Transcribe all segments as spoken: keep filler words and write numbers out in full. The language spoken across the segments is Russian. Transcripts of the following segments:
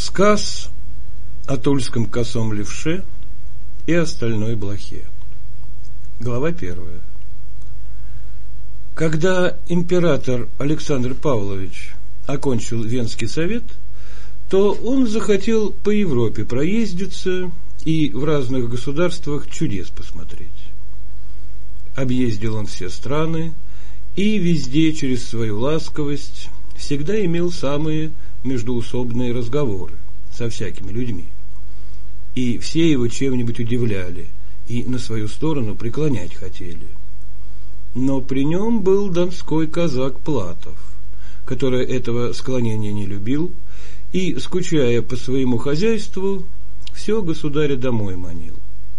Сказ о тульском косом левше и остальной блохе. Глава первая. Когда император Александр Павлович окончил Венский совет, то он захотел по Европе проездиться и в разных государствах чудес посмотреть. Объездил он все страны и везде через свою ласковость всегда имел самые междоусобные разговоры со всякими людьми. И все его чем-нибудь удивляли и на свою сторону преклонять хотели. Но при нем был донской казак Платов, который этого склонения не любил и, скучая по своему хозяйству, все государя домой манил.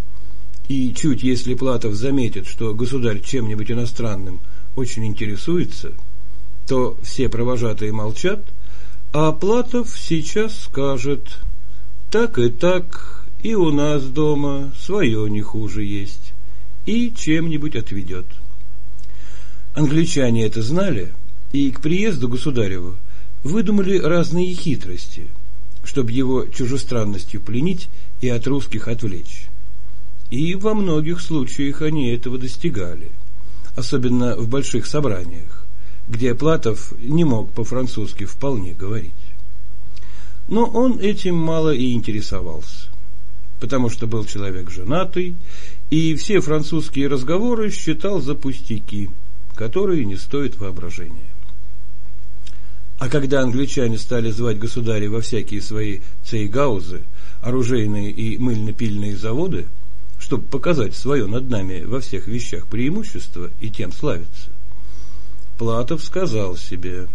И чуть если Платов заметит, что государь чем-нибудь иностранным очень интересуется, то все провожатые молчат, а Платов сейчас скажет: так и так, и у нас дома свое не хуже есть, и чем-нибудь отведет. Англичане это знали, и к приезду государеву выдумали разные хитрости, чтобы его чужестранностью пленить и от русских отвлечь. И во многих случаях они этого достигали, особенно в больших собраниях, где Платов не мог по-французски вполне говорить. Но он этим мало и интересовался, потому что был человек женатый, и все французские разговоры считал за пустяки, которые не стоят воображения. А когда англичане стали звать государя во всякие свои цейгаузы, оружейные и мыльно-пильные заводы, чтобы показать свое над нами во всех вещах преимущество и тем славиться, Платов сказал себе: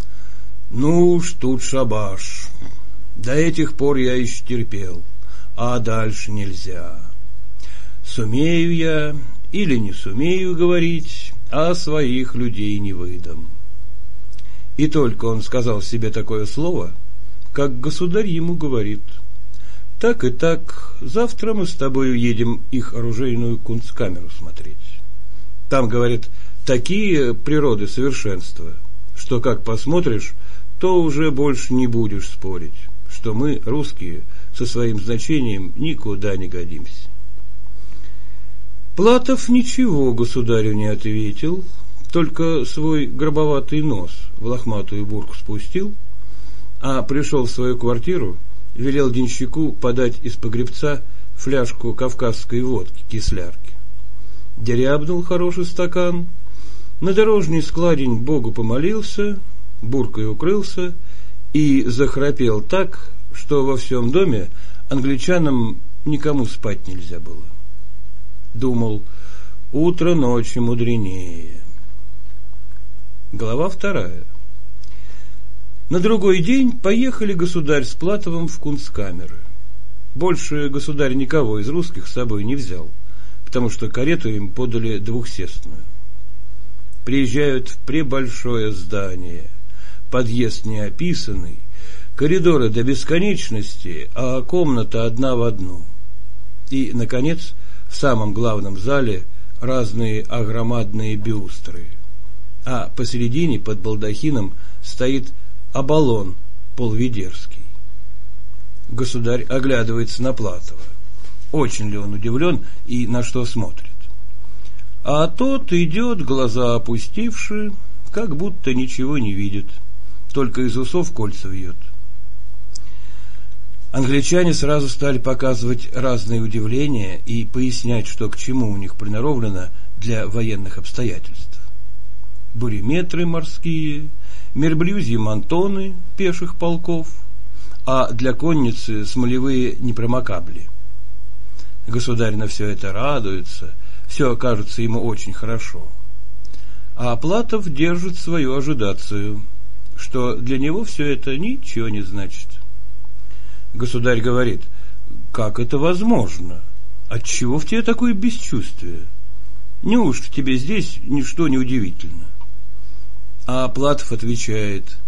ну уж тут шабаш, до этих пор я еще терпел, а дальше нельзя. Сумею я или не сумею говорить, а своих людей не выдам. И только он сказал себе такое слово, как государь ему говорит: так и так, завтра мы с тобой уедем их оружейную кунсткамеру смотреть. Там, говорит, такие природы совершенства, что как посмотришь, то уже больше не будешь спорить, что мы, русские, со своим значением никуда не годимся. Платов ничего государю не ответил, только свой гробоватый нос в лохматую бурку спустил, а пришел в свою квартиру, велел денщику подать из погребца фляжку кавказской водки, кислярки. Дерябнул хороший стакан, на дорожный складень Богу помолился, буркой укрылся и захрапел так, что во всем доме англичанам никому спать нельзя было. Думал: утро ночи мудренее. Глава вторая. На другой день поехали государь с Платовым в кунсткамеры. Больше государь никого из русских с собой не взял, потому что карету им подали двухсестную. Приезжают в пребольшое здание, подъезд неописанный, коридоры до бесконечности, а комната одна в одну. И, наконец, в самом главном зале разные огромадные бюстры, а посередине под балдахином стоит Абалон полведерский. Государь оглядывается на Платова. Очень ли он удивлен и на что смотрит? А тот идет, глаза опустивши, как будто ничего не видит, только из усов кольца вьет. Англичане сразу стали показывать разные удивления и пояснять, что к чему у них приноровлено для военных обстоятельств. Буреметры морские, мерблюзьи мантоны пеших полков, а для конницы смолевые непромокабли. Государь на все это радуется, все кажется ему очень хорошо. А Платов держит свою ожидацию, что для него все это ничего не значит. Государь говорит: как это возможно? Отчего в тебе такое бесчувствие? Неужто тебе здесь ничто не удивительно? А Платов отвечает: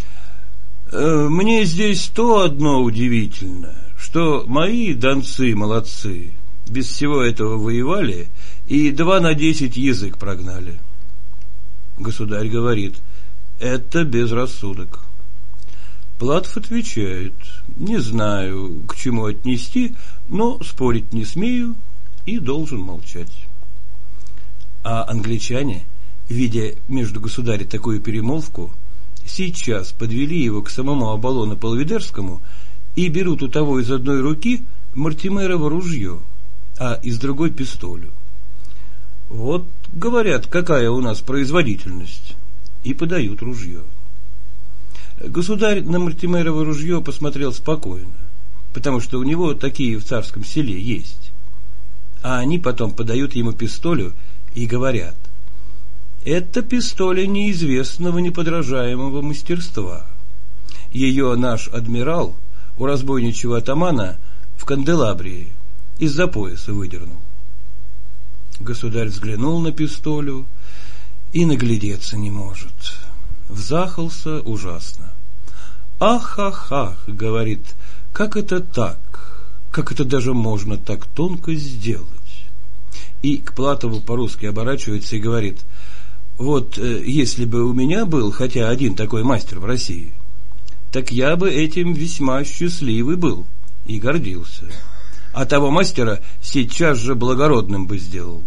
мне здесь то одно удивительно, что мои донцы молодцы, без всего этого воевали и два на десять язык прогнали. Государь говорит: это безрассудок. Платов отвечает: не знаю, к чему отнести, но спорить не смею и должен молчать. А англичане, видя между государей такую перемолвку, сейчас подвели его к самому Аполлону Половидерскому и берут у того из одной руки Мортимерово ружье, а из другой пистолю. Вот, говорят, какая у нас производительность, и подают ружье. Государь на Мортимерово ружье посмотрел спокойно, потому что у него такие в царском селе есть. А они потом подают ему пистолю и говорят: это пистоля неизвестного неподражаемого мастерства. Ее наш адмирал у разбойничьего атамана в канделабрии из-за пояса выдернул. Государь взглянул на пистолю и наглядеться не может. Взахался ужасно. «Ах, ах, ах, — говорит, — как это так? Как это даже можно так тонко сделать?» И к Платову по-русски оборачивается и говорит: вот э, если бы у меня был хотя один такой мастер в России, так я бы этим весьма счастливый был и гордился, а того мастера сейчас же благородным бы сделал.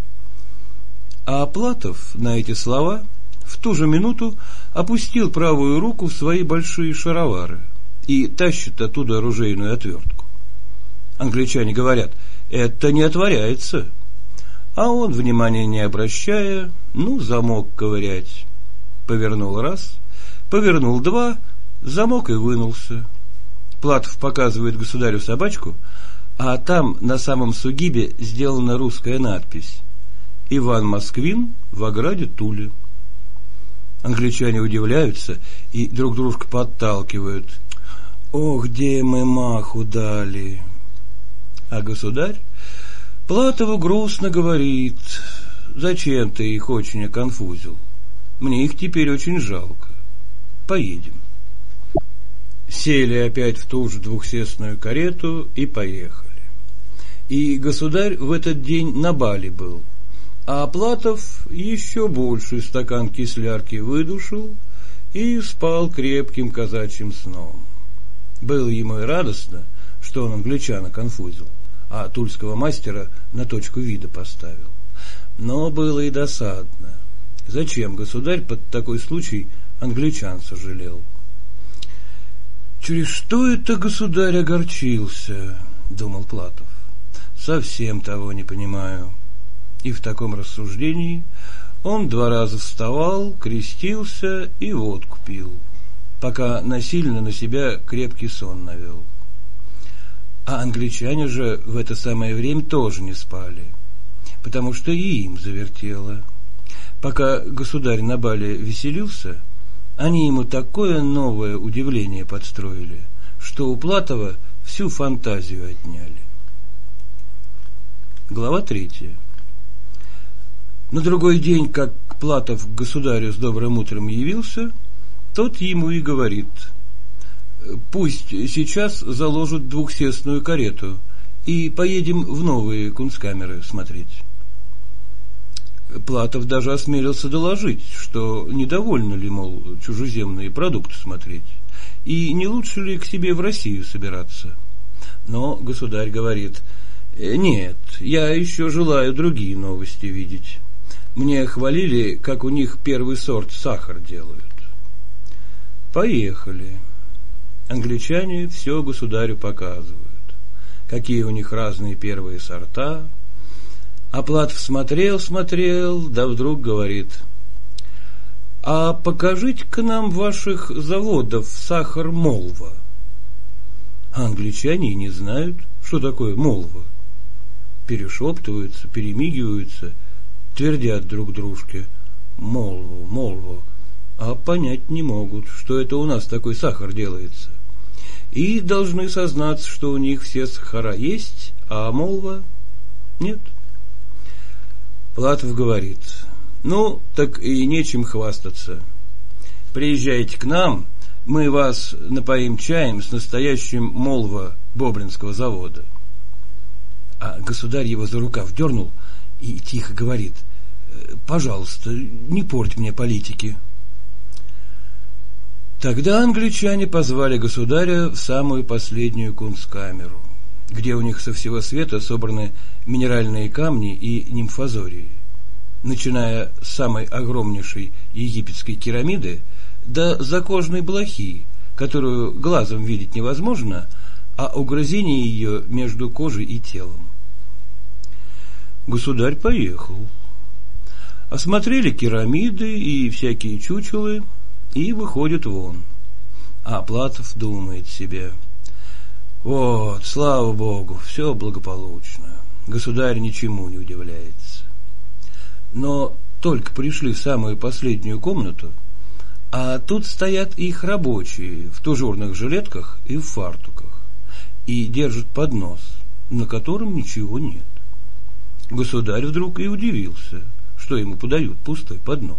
А Платов на эти слова в ту же минуту опустил правую руку в свои большие шаровары и тащит оттуда оружейную отвертку. Англичане говорят: это не отворяется. А он, внимания не обращая, ну, замок ковырять. Повернул раз, повернул два, замок и вынулся. Платов показывает государю собачку, а там на самом сугибе сделана русская надпись: «Иван Москвин в ограде Туле». Англичане удивляются и друг дружку подталкивают: «Ох, где мы маху дали!» А государь Платову грустно говорит: зачем ты их очень оконфузил? Мне их теперь очень жалко. Поедем. Сели опять в ту же двухсестную карету и поехали. И государь в этот день на бале был, а Платов еще больший стакан кислярки выдушил и спал крепким казачьим сном. Было ему и радостно, что он англичана конфузил, а тульского мастера на точку вида поставил. Но было и досадно. Зачем государь под такой случай англичан сожалел? «Через что это государь огорчился?» — думал Платов. «Совсем того не понимаю». И в таком рассуждении он два раза вставал, крестился и водку пил, пока насильно на себя крепкий сон навел. А англичане же в это самое время тоже не спали, потому что и им завертело. Пока государь на бале веселился, они ему такое новое удивление подстроили, что у Платова всю фантазию отняли. Глава третья. На другой день, как Платов к государю с добрым утром явился, тот ему и говорит: пусть сейчас заложат двухсестную карету и поедем в новые кунсткамеры смотреть. Платов даже осмелился доложить, что недовольно ли, мол, чужеземные продукты смотреть, и не лучше ли к себе в Россию собираться. Но государь говорит: нет, я еще желаю другие новости видеть. Мне хвалили, как у них первый сорт сахар делают. Поехали. Англичане все государю показывают, какие у них разные первые сорта. А Платов смотрел, смотрел, да вдруг говорит: а покажите-ка нам ваших заводов сахар Молва. А англичане не знают, что такое Молва. Перешептываются, перемигиваются, твердят друг дружке: Молву, Молву, а понять не могут, что это у нас такой сахар делается. И должны сознаться, что у них все сахара есть, а Молва нет. Платов говорит: ну, так и нечем хвастаться. Приезжайте к нам, мы вас напоим чаем с настоящим Молва Бобринского завода. А государь его за рукав дернул и тихо говорит: пожалуйста, не порть мне политики. Тогда англичане позвали государя в самую последнюю кунсткамеру, где у них со всего света собраны минеральные камни и нимфазории, начиная с самой огромнейшей египетской керамиды до закожной блохи, которую глазом видеть невозможно, а угрызение ее между кожей и телом. Государь поехал. Осмотрели керамиды и всякие чучелы и выходит вон. А Платов думает себе: вот, слава Богу, все благополучно, государь ничему не удивляется. Но только пришли в самую последнюю комнату, а тут стоят их рабочие в тужурных жилетках и в фартуках и держат поднос, на котором ничего нет. Государь вдруг и удивился, что ему подают пустой поднос.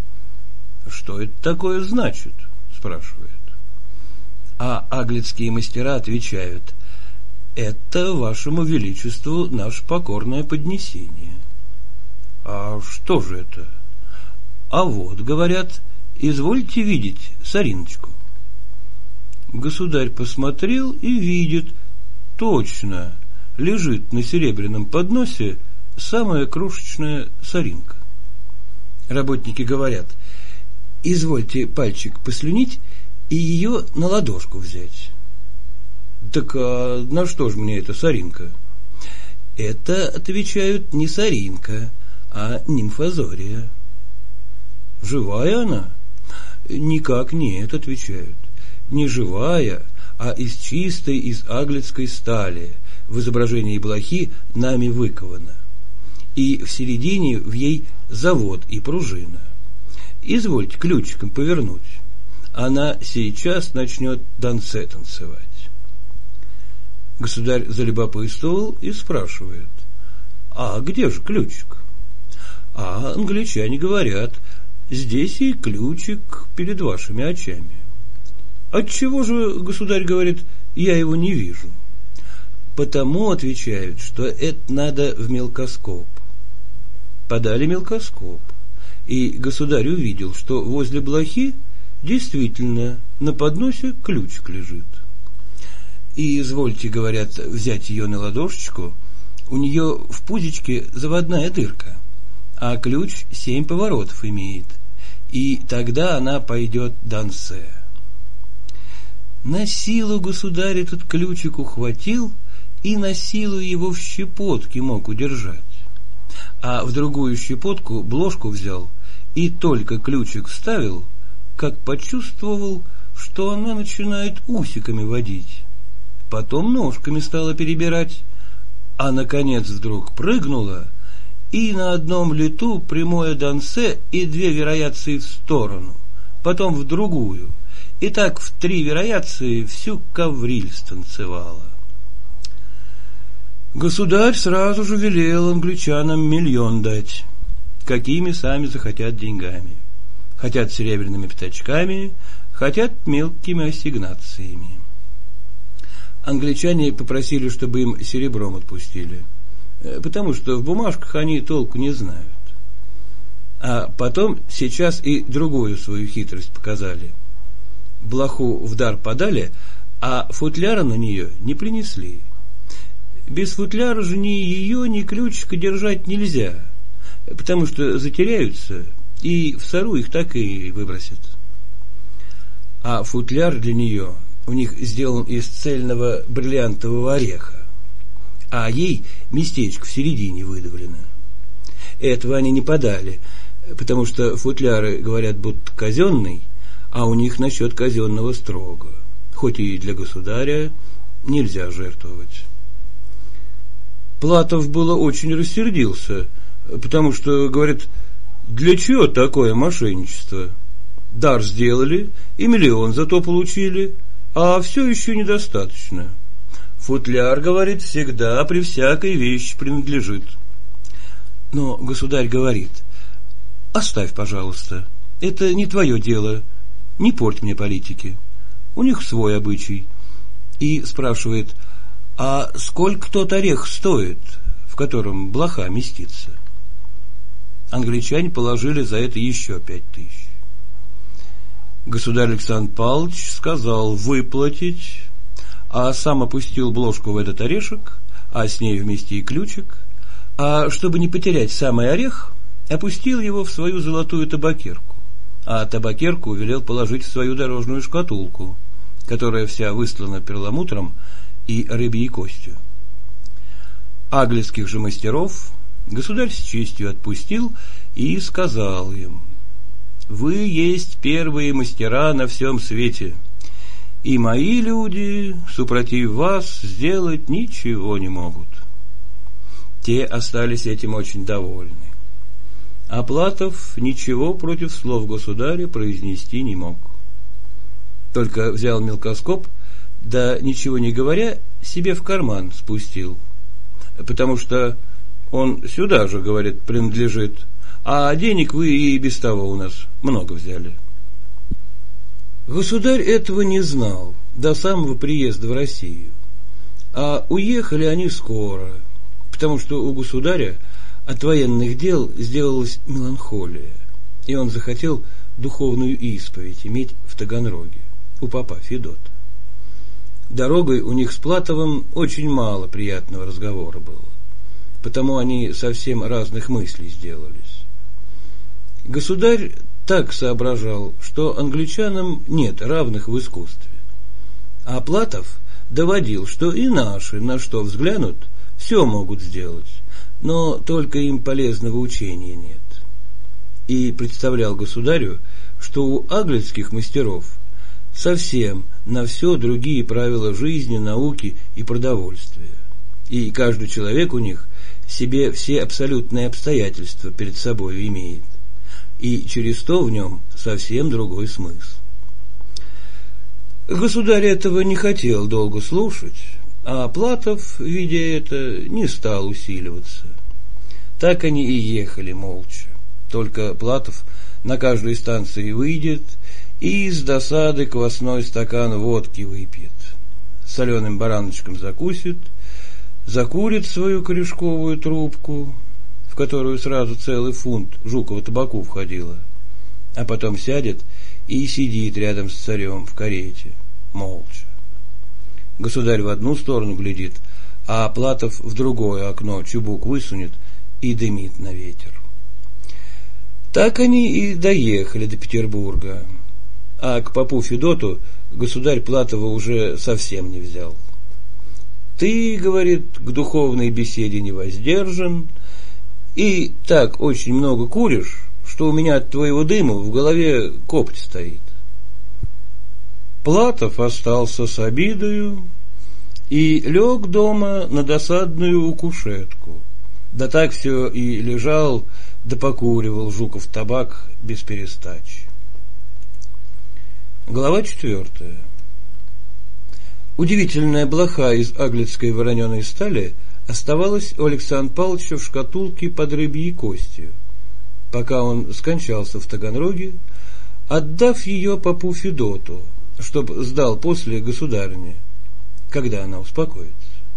«Что это такое значит?» — спрашивает. А аглицкие мастера отвечают: «Это вашему величеству наше покорное поднесение». «А что же это?» «А вот, говорят, извольте видеть сориночку». Государь посмотрел и видит, точно лежит на серебряном подносе самая крошечная соринка. Работники говорят: извольте пальчик послюнить и ее на ладошку взять. Так а на что же мне эта соринка? Это, отвечают, не соринка, а нимфазория. Живая она? Никак нет, отвечают. Не живая, а из чистой, из аглицкой стали, в изображении блохи нами выкована. И в середине в ей завод и пружина. Извольте ключиком повернуть. Она сейчас начнет дансе танцевать. Государь залюбопытствовал и спрашивает: а где же ключик? А англичане говорят: здесь и ключик перед вашими очами. Отчего же, государь говорит, я его не вижу? Потому, отвечают, что это надо в мелкоскоп. Подали мелкоскоп, и государь увидел, что возле блохи действительно на подносе ключик лежит. И извольте, говорят, взять ее на ладошечку, у нее в пузичке заводная дырка, а ключ семь поворотов имеет, и тогда она пойдет дансе. На силу государь этот ключик ухватил и на силу его в щепотке мог удержать, а в другую щепотку бложку взял и только ключик вставил, как почувствовал, что она начинает усиками водить, потом ножками стала перебирать, а наконец вдруг прыгнула и на одном лету прямое дансе и две вариации в сторону, потом в другую, и так в три вариации всю ковриль станцевала. Государь сразу же велел англичанам миллион дать, какими сами захотят деньгами. Хотят серебряными пятачками, хотят мелкими ассигнациями. Англичане попросили, чтобы им серебром отпустили, потому что в бумажках они толку не знают. А потом сейчас и другую свою хитрость показали. Блоху в дар подали, а футляра на нее не принесли. Без футляра же ни ее, ни ключика держать нельзя, потому что затеряются, и в сору их так и выбросят. А футляр для нее у них сделан из цельного бриллиантового ореха, а ей местечко в середине выдавлено. Этого они не подали, потому что футляры, говорят, будто казенный, а у них насчет казенного строго, хоть и для государя нельзя жертвовать. Платов было очень рассердился, потому что, говорит, для чего такое мошенничество? Дар сделали, и миллион зато получили, а все еще недостаточно. Футляр, говорит, всегда при всякой вещи принадлежит. Но государь говорит: оставь, пожалуйста, это не твое дело, не порть мне политики, у них свой обычай. И спрашивает: а сколько тот орех стоит, в котором блоха местится? Англичане положили за это еще пять тысяч. Государь Александр Павлович сказал выплатить, а сам опустил бложку в этот орешек, а с ней вместе и ключик, а чтобы не потерять самый орех, опустил его в свою золотую табакерку, а табакерку велел положить в свою дорожную шкатулку, которая вся выслана перламутром и рыбьей костью. Аглицких же мастеров государь с честью отпустил и сказал им: «Вы есть первые мастера на всем свете, и мои люди, супротив вас, сделать ничего не могут». Те остались этим очень довольны. А Платов ничего против слов государя произнести не мог. Только взял мелкоскоп, да, ничего не говоря, себе в карман спустил, потому что он сюда же, говорит, принадлежит, а денег вы и без того у нас много взяли. Государь этого не знал до самого приезда в Россию, а уехали они скоро, потому что у государя от военных дел сделалась меланхолия, и он захотел духовную исповедь иметь в Таганроге у попа Федота. Дорогой у них с Платовым очень мало приятного разговора было, потому они совсем разных мыслей сделались. Государь так соображал, что англичанам нет равных в искусстве, а Платов доводил, что и наши, на что взглянут, все могут сделать, но только им полезного учения нет. И представлял государю, что у аглицких мастеров совсем на все другие правила жизни, науки и продовольствия, и каждый человек у них себе все абсолютные обстоятельства перед собой имеет, и через то в нем совсем другой смысл. Государь этого не хотел долго слушать, а Платов, видя это, не стал усиливаться. Так они и ехали молча, только Платов на каждой станции выйдет и с досады квасной стакан водки выпьет, соленым бараночком закусит, закурит свою корешковую трубку, в которую сразу целый фунт жукового табаку входило, а потом сядет и сидит рядом с царем в карете, молча. Государь в одну сторону глядит, а Платов в другое окно чубук высунет и дымит на ветер. Так они и доехали до Петербурга, а к попу Федоту государь Платова уже совсем не взял. «Ты, — говорит, — к духовной беседе не воздержан, и так очень много куришь, что у меня от твоего дыма в голове копть стоит». Платов остался с обидою и лег дома на досадную укушетку, да так все и лежал, да покуривал жуков табак без перестачи. Глава четвертая. Удивительная блоха из аглицкой вороненой стали оставалась у Александра Павловича в шкатулке под рыбьей костью, пока он скончался в Таганроге, отдав ее попу Федоту, чтоб сдал после государине, когда она успокоится.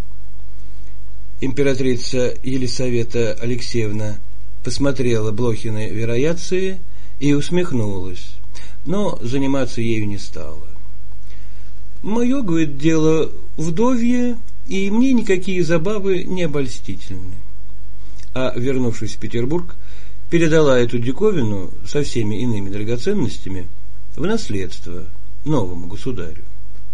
Императрица Елисавета Алексеевна посмотрела Блохины вероятции и усмехнулась, но заниматься ею не стала. «Мое, — говорит, — дело вдовье, и мне никакие забавы не обольстительны». А, вернувшись в Петербург, передала эту диковину со всеми иными драгоценностями в наследство новому государю.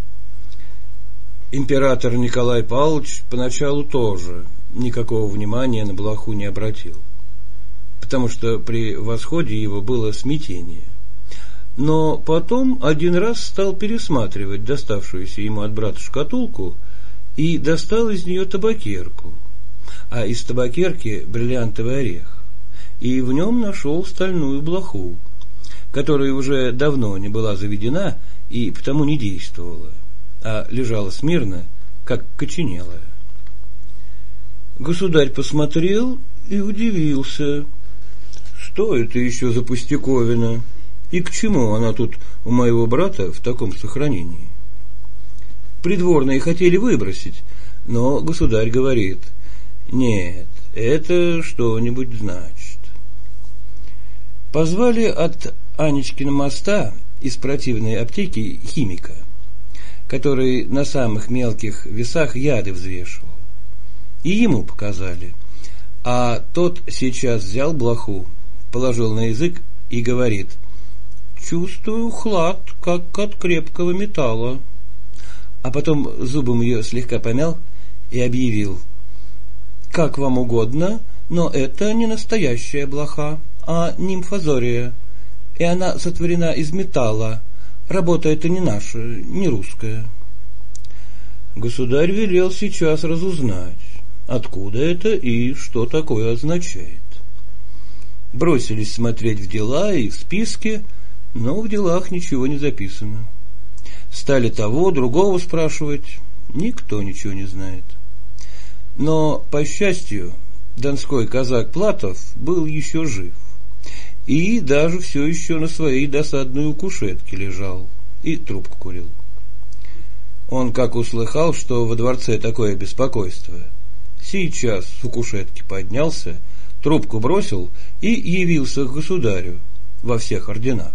Император Николай Павлович поначалу тоже никакого внимания на блоху не обратил, потому что при восходе его было смятение. Но потом один раз стал пересматривать доставшуюся ему от брата шкатулку и достал из нее табакерку, а из табакерки бриллиантовый орех, и в нем нашел стальную блоху, которая уже давно не была заведена и потому не действовала, а лежала смирно, как коченелая. Государь посмотрел и удивился, что это еще за пустяковина, и к чему она тут у моего брата в таком сохранении. Придворные хотели выбросить, но государь говорит: нет, это что-нибудь значит. Позвали от Анечкина моста из противной аптеки химика, который на самых мелких весах яды взвешивал. И ему показали. А тот сейчас взял блоху, положил на язык и говорит: «Чувствую хлад, как от крепкого металла». А потом зубом ее слегка помял и объявил: «Как вам угодно, но это не настоящая блоха, а нимфазория, и она сотворена из металла. Работа эта не наша, не русская». Государь велел сейчас разузнать, откуда это и что такое означает. Бросились смотреть в дела и в списки, но в делах ничего не записано. Стали того, другого спрашивать, никто ничего не знает. Но, по счастью, донской казак Платов был еще жив и даже все еще на своей досадной кушетке лежал и трубку курил. Он как услыхал, что во дворце такое беспокойство, сейчас с кушетки поднялся, трубку бросил и явился к государю во всех орденах.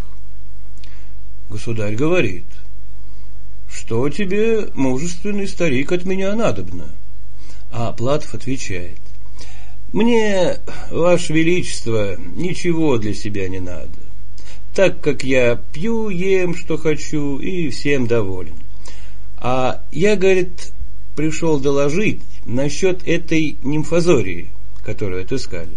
Государь говорит: «Что тебе, мужественный старик, от меня надобно?» А Платов отвечает: «Мне, Ваше Величество, ничего для себя не надо, так как я пью, ем, что хочу, и всем доволен. А я, говорит, пришел доложить насчет этой нимфазории, которую отыскали.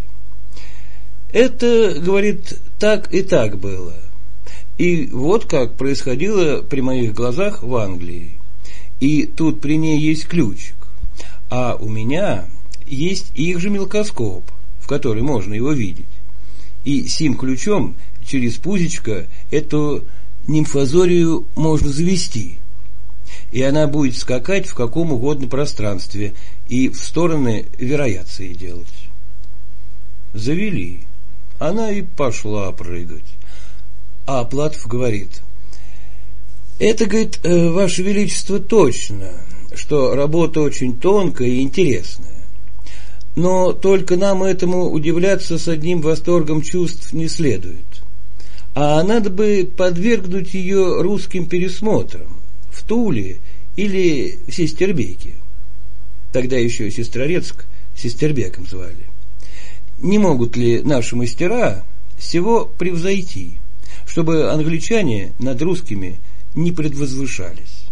Это, говорит, так и так было. И вот как происходило при моих глазах в Англии. И тут при ней есть ключик, а у меня есть их же мелкоскоп, в который можно его видеть. И сим ключом через пузечко эту нимфазорию можно завести, и она будет скакать в каком угодно пространстве и в стороны верояции делать». Завели. Она и пошла прыгать. А Платов говорит: «Это, говорит, Ваше Величество, точно, что работа очень тонкая и интересная. Но только нам этому удивляться с одним восторгом чувств не следует. А надо бы подвергнуть ее русским пересмотрам в Туле или в Сестербеке». Тогда еще Сестрорецк Сестербеком звали. Не могут ли наши мастера всего превзойти, чтобы англичане над русскими не предвозвышались?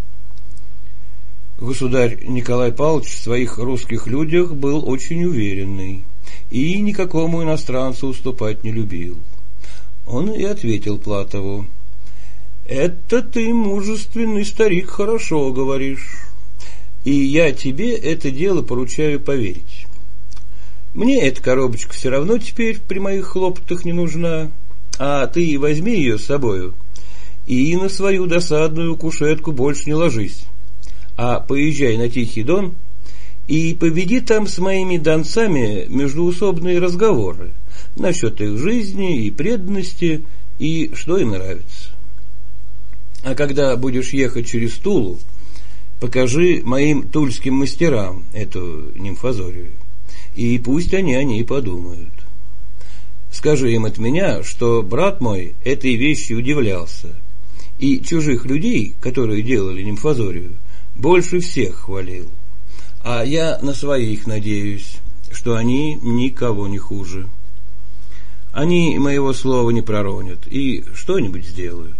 Государь Николай Павлович в своих русских людях был очень уверенный и никакому иностранцу уступать не любил. Он и ответил Платову: «Это ты, мужественный старик, хорошо говоришь, и я тебе это дело поручаю поверить. Мне эта коробочка все равно теперь при моих хлопотах не нужна, а ты возьми ее с собою и на свою досадную кушетку больше не ложись, а поезжай на Тихий Дон и поведи там с моими донцами междоусобные разговоры насчет их жизни и преданности и что им нравится. А когда будешь ехать через Тулу, покажи моим тульским мастерам эту нимфазорию, и пусть они о ней подумают. Скажи им от меня, что брат мой этой вещи удивлялся, и чужих людей, которые делали нимфазорию, больше всех хвалил. А я на своих надеюсь, что они никого не хуже. Они моего слова не проронят и что-нибудь сделают».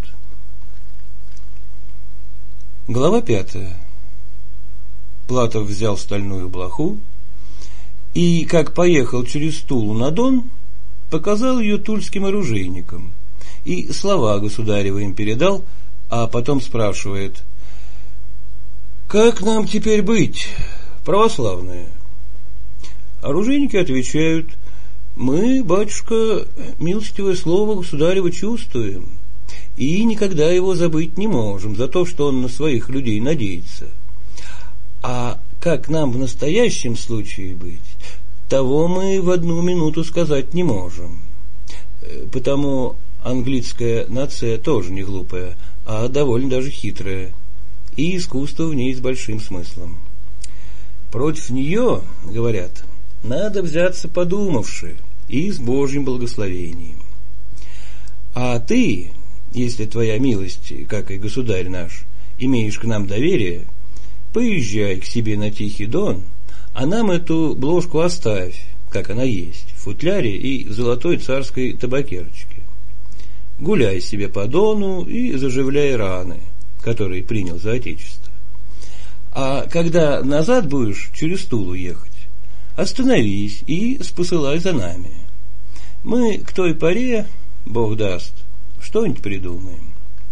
Глава пятая. Платов взял стальную блоху и, как поехал через Тулу на Дон, показал ее тульским оружейникам и слова государева им передал, а потом спрашивает: «Как нам теперь быть, православные?» Оружейники отвечают: «Мы, батюшка, милостивое слово государева чувствуем и никогда его забыть не можем за то, что он на своих людей надеется. А как нам в настоящем случае быть, того мы в одну минуту сказать не можем. Потому английская нация тоже не глупая, а довольно даже хитрая, и искусство в ней с большим смыслом. Против нее, говорят, надо взяться подумавши и с Божьим благословением. А ты, если твоя милость, как и государь наш, имеешь к нам доверие, поезжай к себе на Тихий Дон, а нам эту бложку оставь, как она есть, в футляре и золотой царской табакерочке. Гуляй себе по Дону и заживляй раны, которые принял за отечество. А когда назад будешь через Тулу ехать, остановись и спосылай за нами. Мы к той поре, Бог даст, что-нибудь придумаем.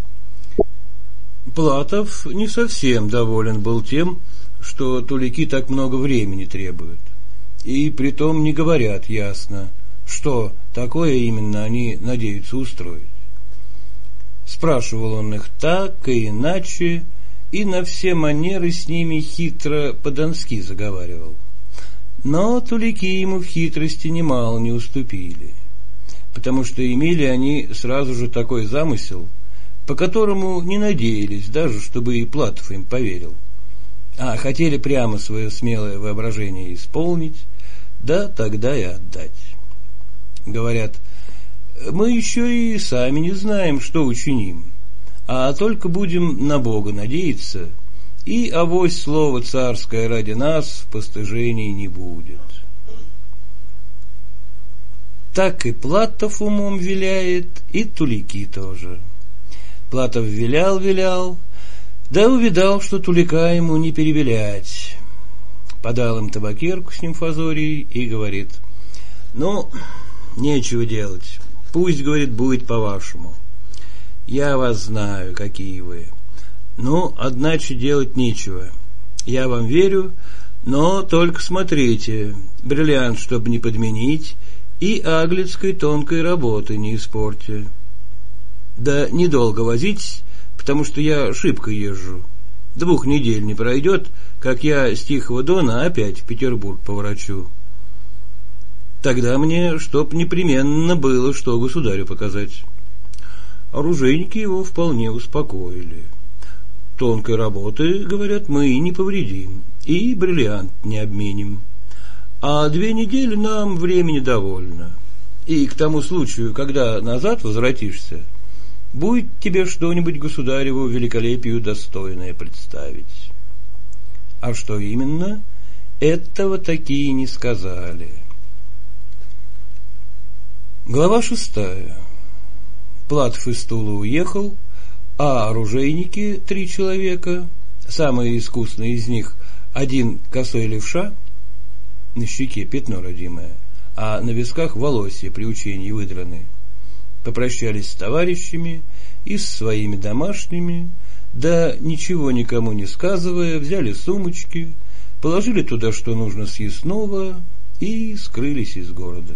Платов не совсем доволен был тем, что тулики так много времени требуют, и притом не говорят ясно, что такое именно они надеются устроить. Спрашивал он их так и иначе, и на все манеры с ними хитро по-донски заговаривал. Но тулики ему в хитрости немало не уступили, потому что имели они сразу же такой замысел, по которому не надеялись даже, чтобы и Платов им поверил, а хотели прямо свое смелое воображение исполнить, да тогда и отдать. Говорят: мы еще и сами не знаем, что учиним, а только будем на Бога надеяться, и авось слово царское ради нас постыжений не будет. Так и Платов умом виляет, и тулики тоже. Платов вилял-вилял, да увидал, что тулика ему не перевилять. Подал им табакерку с нимфазорией и говорит: ну, нечего делать, пусть, говорит, будет по-вашему. Я вас знаю, какие вы. Ну, одначе делать нечего. Я вам верю, но только смотрите, бриллиант, чтобы не подменить, и аглицкой тонкой работы не испорьте. Да недолго возитесь, потому что я шибко езжу. Двух недель не пройдет, как я с Тихого Дона опять в Петербург поворачу. Тогда мне чтоб непременно было, что государю показать. Оружейники его вполне успокоили. Тонкой работы, говорят, мы не повредим, и бриллиант не обменим. А две недели нам времени довольно. И к тому случаю, когда назад возвратишься, будет тебе что-нибудь государеву великолепию достойное представить. А что именно, этого такие не сказали. Глава шестая. Платов из Тулы уехал, а оружейники, три человека, самые искусные из них, один косой левша, на щеке пятно родимое, а на висках волосья при учении выдраны, попрощались с товарищами и с своими домашними, да, ничего никому не сказывая, взяли сумочки, положили туда, что нужно съестного, и скрылись из города.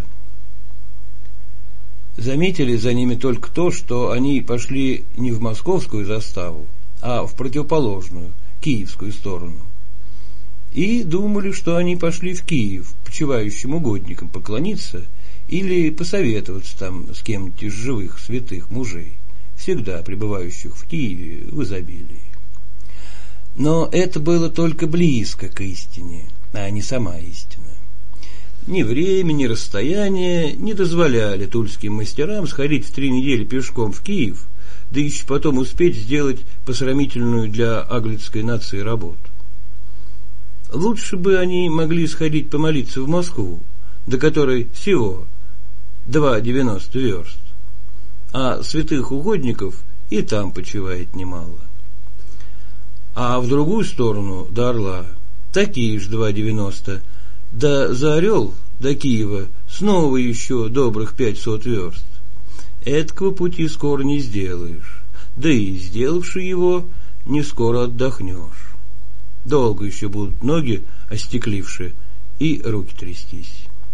Заметили за ними только то, что они пошли не в московскую заставу, а в противоположную, киевскую сторону. И думали, что они пошли в Киев почивающим угодникам поклониться или посоветоваться там с кем-нибудь из живых святых мужей, всегда пребывающих в Киеве в изобилии. Но это было только близко к истине, а не сама истина. Ни время, ни расстояние не дозволяли тульским мастерам сходить в три недели пешком в Киев, да еще потом успеть сделать посрамительную для аглицкой нации работу. Лучше бы они могли сходить помолиться в Москву, до которой всего два девяносто верст, а святых угодников и там почивает немало. А в другую сторону, до Орла, такие же два девяносто, да за Орел, до Киева, снова еще добрых пятьсот верст. Эткого пути скоро не сделаешь, да и сделавши его, не скоро отдохнешь. Долго еще будут ноги остеклившие и руки трястись.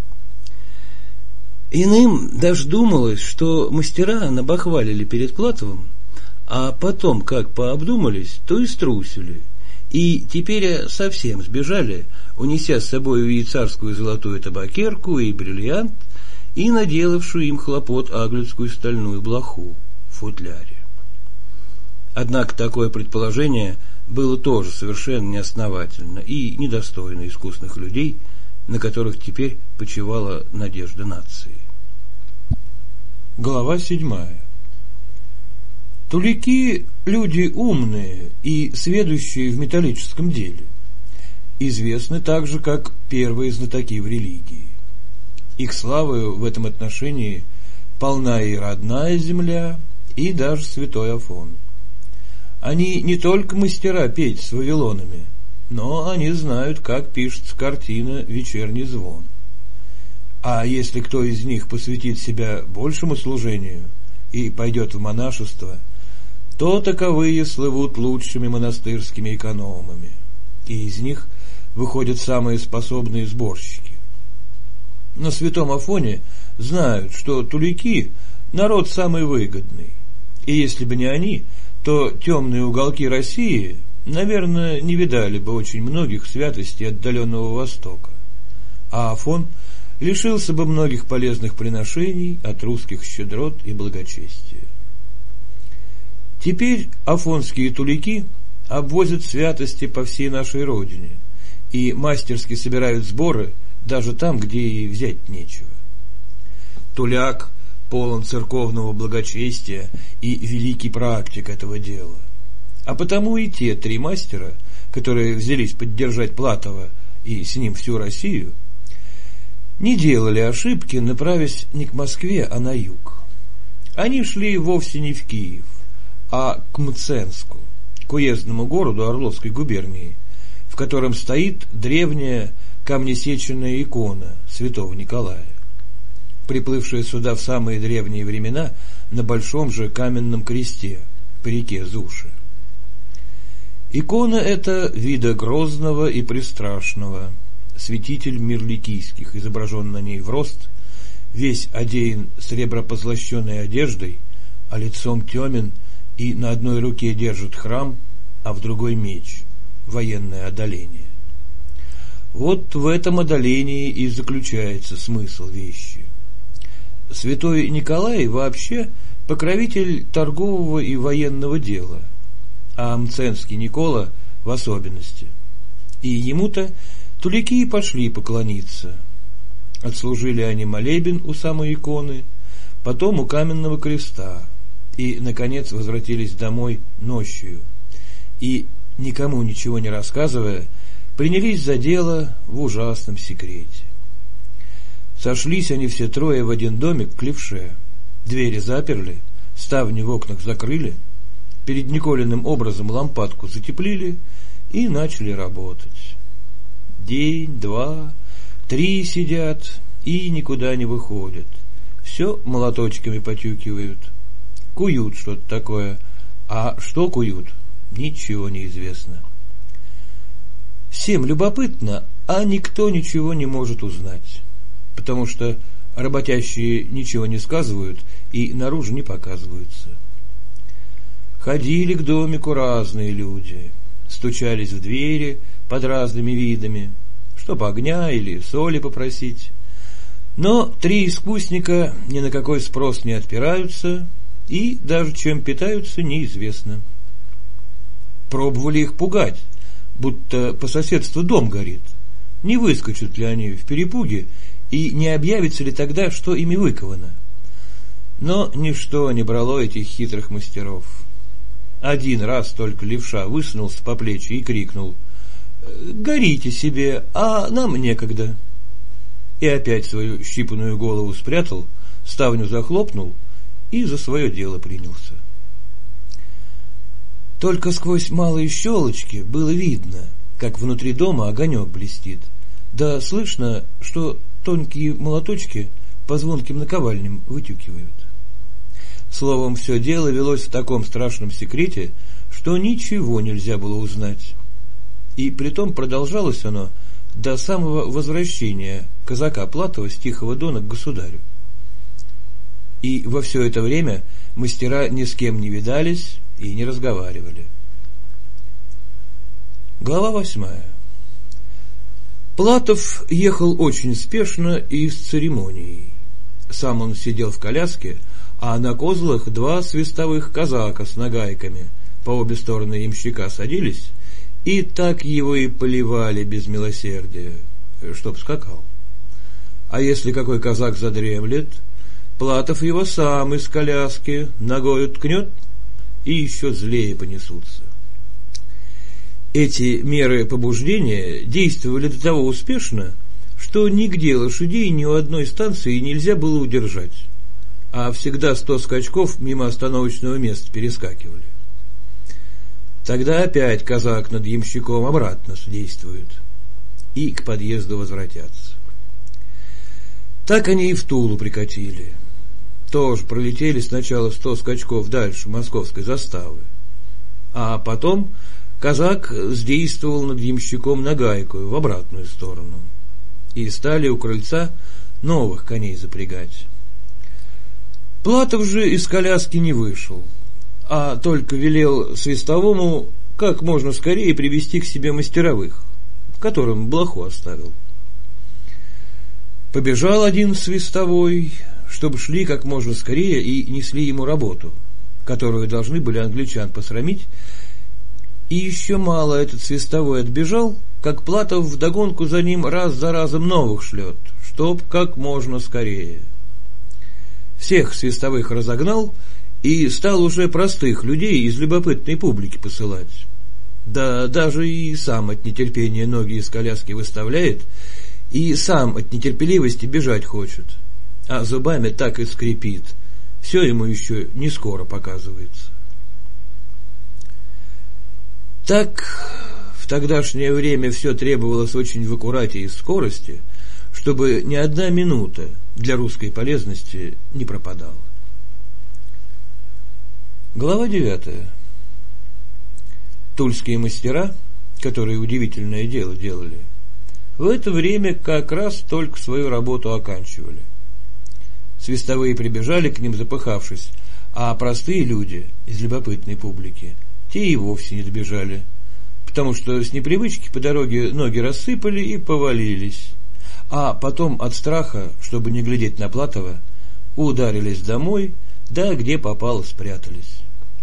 Иным даже думалось, что мастера набахвалили перед Платовым, а потом, как пообдумались, то и струсили, и теперь совсем сбежали, унеся с собой и царскую золотую табакерку, и бриллиант, и наделавшую им хлопот аглицкую стальную блоху в футляре. Однако такое предположение было тоже совершенно неосновательно и недостойно искусных людей, на которых теперь почивала надежда нации. Глава седьмая. Тулики – люди умные и сведущие в металлическом деле. Известны также как первые знатоки в религии. Их славою в этом отношении полна и родная земля, и даже святой Афон. Они не только мастера петь с вавилонами, но они знают, как пишется картина «Вечерний звон». А если кто из них посвятит себя большему служению и пойдет в монашество, то таковые слывут лучшими монастырскими экономами, и из них выходят самые способные сборщики. На святом Афоне знают, что тулики – народ самый выгодный, и если бы не они, то темные уголки России, наверное, не видали бы очень многих святостей отдаленного Востока, а Афон лишился бы многих полезных приношений от русских щедрот и благочестия. Теперь афонские тулики обвозят святости по всей нашей родине и мастерски собирают сборы даже там, где и взять нечего. Туляк полон церковного благочестия и великий практик этого дела. А потому и те три мастера, которые взялись поддержать Платова и с ним всю Россию, не делали ошибки, направясь не к Москве, а на юг. Они шли вовсе не в Киев, а к Мценску, к уездному городу Орловской губернии, в котором стоит древняя камнесеченная икона святого Николая, приплывшая сюда в самые древние времена на большом же каменном кресте по реке Зуше. Икона эта вида грозного и пристрашного, святитель мирликийских, изображен на ней в рост, весь одеян сребропозлощенной одеждой, а лицом темен, и на одной руке держит храм, а в другой меч, военное одоление. Вот в этом одолении и заключается смысл вещи. Святой Николай вообще покровитель торгового и военного дела, а Мценский Никола в особенности. И ему-то тулики и пошли поклониться. Отслужили они молебен у самой иконы, потом у каменного креста, и, наконец, возвратились домой ночью, и, никому ничего не рассказывая, принялись за дело в ужасном секрете. Сошлись они все трое в один домик к левше, двери заперли, ставни в окнах закрыли, перед Николиным образом лампадку затеплили и начали работать. День, два, три сидят и никуда не выходят, все молоточками потюкивают, куют что-то такое, а что куют, ничего не известно. Всем любопытно, а никто ничего не может узнать, потому что работящие ничего не сказывают и наружу не показываются. Ходили к домику разные люди, стучались в двери под разными видами, чтоб огня или соли попросить, но три искусника ни на какой спрос не отпираются, и даже чем питаются, неизвестно. Пробовали их пугать, будто по соседству дом горит, не выскочат ли они в перепуге и не объявится ли тогда, что ими выковано. Но ничто не брало этих хитрых мастеров. Один раз только левша высунулся по плечи и крикнул: «Горите себе, а нам некогда!» И опять свою щипанную голову спрятал, ставню захлопнул и за свое дело принялся. Только сквозь малые щелочки было видно, как внутри дома огонек блестит, да слышно, что тонкие молоточки по звонким наковальням вытюкивают. Словом, все дело велось в таком страшном секрете, что ничего нельзя было узнать. И притом продолжалось оно до самого возвращения казака Платова с Тихого Дона к государю. И во все это время мастера ни с кем не видались и не разговаривали. Глава восьмая. Платов ехал очень спешно и с церемонией. Сам он сидел в коляске, а на козлах два свистовых казака с нагайками по обе стороны ямщика садились и так его и поливали без милосердия, чтоб скакал. А если какой казак задремлет, Платов его сам из коляски ногою ткнет и еще злее понесутся. Эти меры побуждения действовали до того успешно, что нигде лошадей ни у одной станции нельзя было удержать, а всегда сто скачков мимо остановочного места перескакивали. Тогда опять казак над ямщиком обратно действует, и к подъезду возвратятся. Так они и в Тулу прикатили. Тоже пролетели сначала сто скачков дальше московской заставы, а потом казак сдействовал над ямщиком нагайкою в обратную сторону, и стали у крыльца новых коней запрягать. Платов же из коляски не вышел, а только велел свистовому как можно скорее привести к себе мастеровых, которым блоху оставил. Побежал один свистовой, чтобы шли как можно скорее и несли ему работу, которую должны были англичан посрамить, и еще мало этот свистовой отбежал, как Платов вдогонку за ним раз за разом новых шлет, чтоб как можно скорее. Всех свистовых разогнал и стал уже простых людей из любопытной публики посылать. Да даже и сам от нетерпения ноги из коляски выставляет, и сам от нетерпеливости бежать хочет, а зубами так и скрипит, все ему еще не скоро показывается. Так в тогдашнее время все требовалось очень в аккурате и скорости, чтобы ни одна минута для русской полезности не пропадала. Глава девятая. Тульские мастера, которые удивительное дело делали, в это время как раз только свою работу оканчивали. Свистовые прибежали к ним запыхавшись, а простые люди из любопытной публики те и вовсе не добежали, потому что с непривычки по дороге ноги рассыпали и повалились, а потом от страха, чтобы не глядеть на Платова, ударились домой, да где попало спрятались.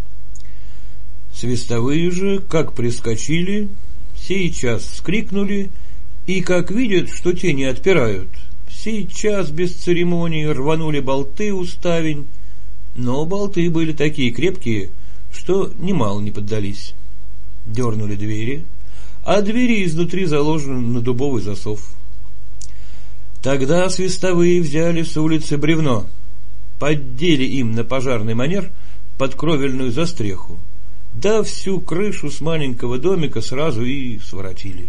Свистовые же, как прискочили, сейчас вскрикнули, и как видят, что те не отпирают, сейчас без церемонии рванули болты у ставень, но болты были такие крепкие, что немало не поддались. Дернули двери, а двери изнутри заложены на дубовый засов. Тогда свистовые взяли с улицы бревно, поддели им на пожарный манер под кровельную застреху, да всю крышу с маленького домика сразу и своротили.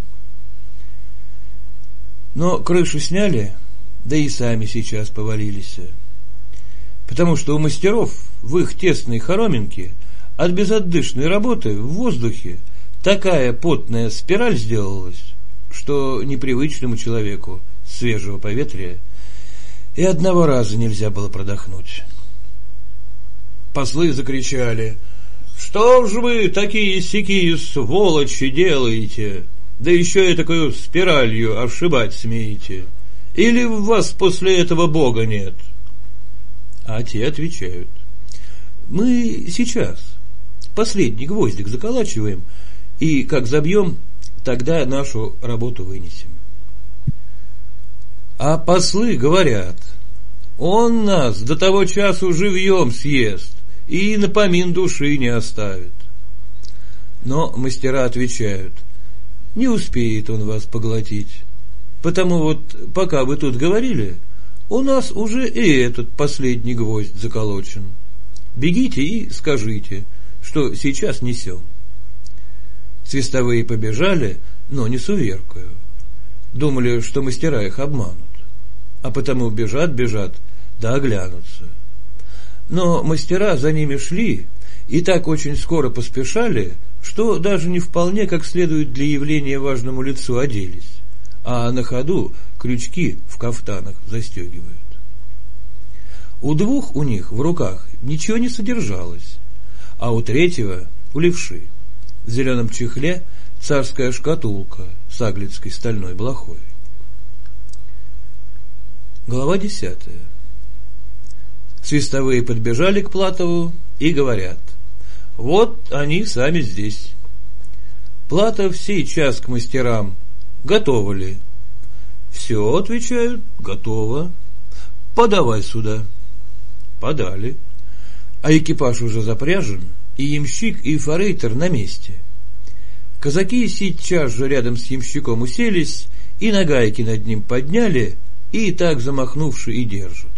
Но крышу сняли, да и сами сейчас повалились, потому что у мастеров в их тесной хороминке от безотдышной работы в воздухе такая потная спираль сделалась, что непривычному человеку свежего поветрия и одного раза нельзя было продохнуть. Послы закричали: «Что ж вы такие-сякие сволочи делаете, да еще и такую спиралью ошибать смеете? Или в вас после этого Бога нет?» А те отвечают: «Мы сейчас последний гвоздик заколачиваем, и как забьем, тогда нашу работу вынесем». А послы говорят: «Он нас до того часу живьем съест и на помин души не оставит». Но мастера отвечают: «Не успеет он вас поглотить, потому вот пока вы тут говорили, у нас уже и этот последний гвоздь заколочен. Бегите и скажите, что сейчас несем». Свистовые побежали, но не с уверкою. Думали, что мастера их обманут, а потому бежат-бежат, да оглянутся. Но мастера за ними шли и так очень скоро поспешали, что даже не вполне как следует для явления важному лицу оделись, а на ходу крючки в кафтанах застегивают. У двух у них в руках ничего не содержалось, а у третьего, у левши, в зеленом чехле царская шкатулка с аглицкой стальной блохой. Глава десятая. Свистовые подбежали к Платову и говорят: «Вот они сами здесь». Платов сейчас к мастерам: «Готово ли?» «Все», отвечают, «готово». «Подавай сюда». Подали. А экипаж уже запряжен, и ямщик, и форейтор на месте. Казаки сейчас же рядом с ямщиком уселись, и нагайки над ним подняли, и так замахнувши и держат.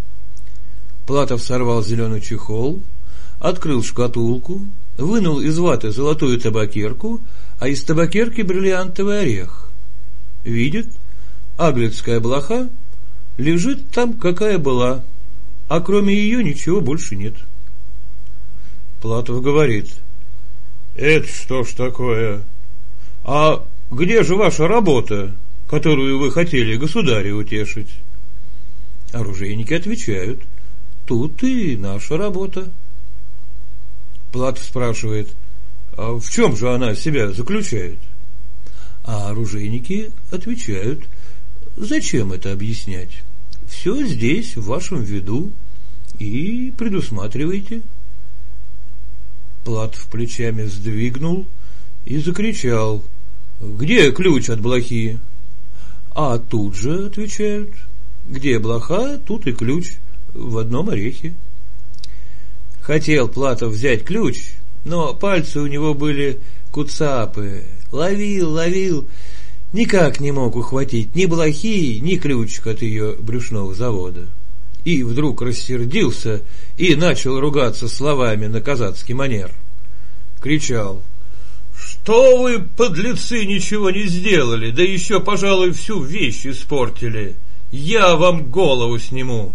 Платов сорвал зеленый чехол, открыл шкатулку, вынул из ваты золотую табакерку, а из табакерки бриллиантовый орех. Видит, аглицкая блоха, лежит там, какая была, а кроме ее ничего больше нет. Платов говорит: это что ж такое? А где же ваша работа, которую вы хотели государя утешить? Оружейники отвечают: тут и наша работа. Платов спрашивает: а в чем же она себя заключает? А оружейники отвечают: зачем это объяснять? Все здесь, в вашем виду, и предусматривайте. Платов плечами сдвигнул и закричал: где ключ от блохи? А тут же отвечают: где блоха, тут и ключ, в одном орехе. Хотел Платов взять ключ, но пальцы у него были куцапы. Ловил, ловил, никак не мог ухватить ни блохи, ни ключик от ее брюшного завода. И вдруг рассердился и начал ругаться словами на казацкий манер. Кричал: что вы, подлецы, ничего не сделали, да еще, пожалуй, всю вещь испортили. Я вам голову сниму.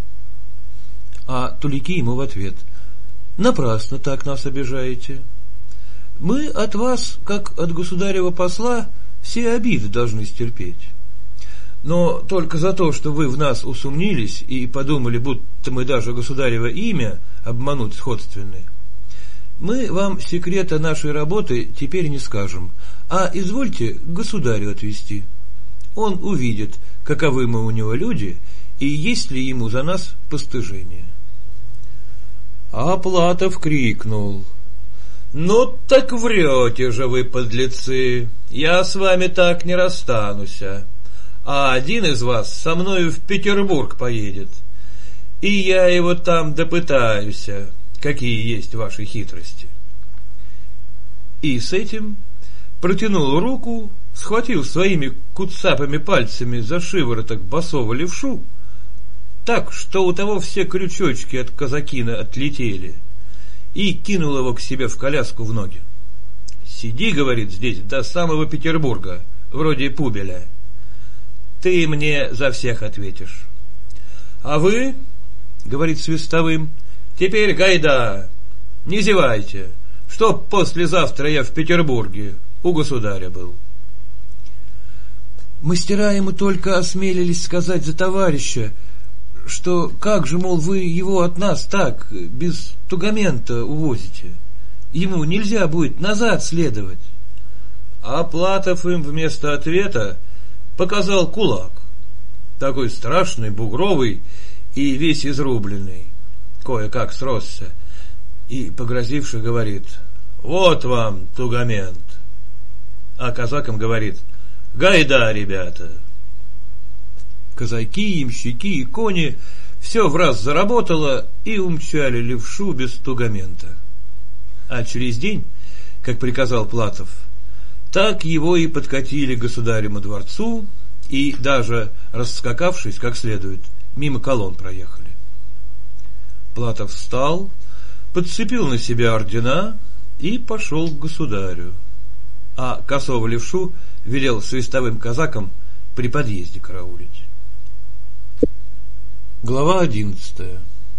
А тулики ему в ответ: напрасно так нас обижаете. Мы от вас, как от государева посла, все обиды должны стерпеть. Но только за то, что вы в нас усомнились и подумали, будто мы даже государево имя обмануть сходственны, мы вам секрета нашей работы теперь не скажем, а извольте к государю отвести. Он увидит, каковы мы у него люди, и есть ли ему за нас постыжение. А Платов крикнул: ну так врете же вы, подлецы, я с вами так не расстануся, а один из вас со мною в Петербург поедет, и я его там допытаюсь, какие есть ваши хитрости. И с этим протянул руку, схватил своими куцапыми пальцами за шивороток босого левшу, так, что у того все крючочки от казакина отлетели, и кинул его к себе в коляску в ноги. Сиди, говорит, здесь до самого Петербурга, вроде Пубеля. Ты мне за всех ответишь. А вы, говорит свистовым, теперь гайда, не зевайте, чтоб послезавтра я в Петербурге у государя был. Мастера ему только осмелились сказать за товарища, что как же, мол, вы его от нас так, без тугамента увозите? Ему нельзя будет назад следовать. А Платов им вместо ответа показал кулак, такой страшный, бугровый и весь изрубленный, кое-как сросся, и, погрозивший, говорит: вот вам тугамент. А казакам говорит: гайда, ребята. Казаки, ямщики и кони все враз заработало и умчали левшу без тугамента. А через день, как приказал Платов, так его и подкатили к государеву дворцу, и даже расскакавшись как следует, мимо колонн проехали. Платов встал, подцепил на себя ордена и пошел к государю, а косого левшу велел свистовым казакам при подъезде караулить. Глава одиннадцатая.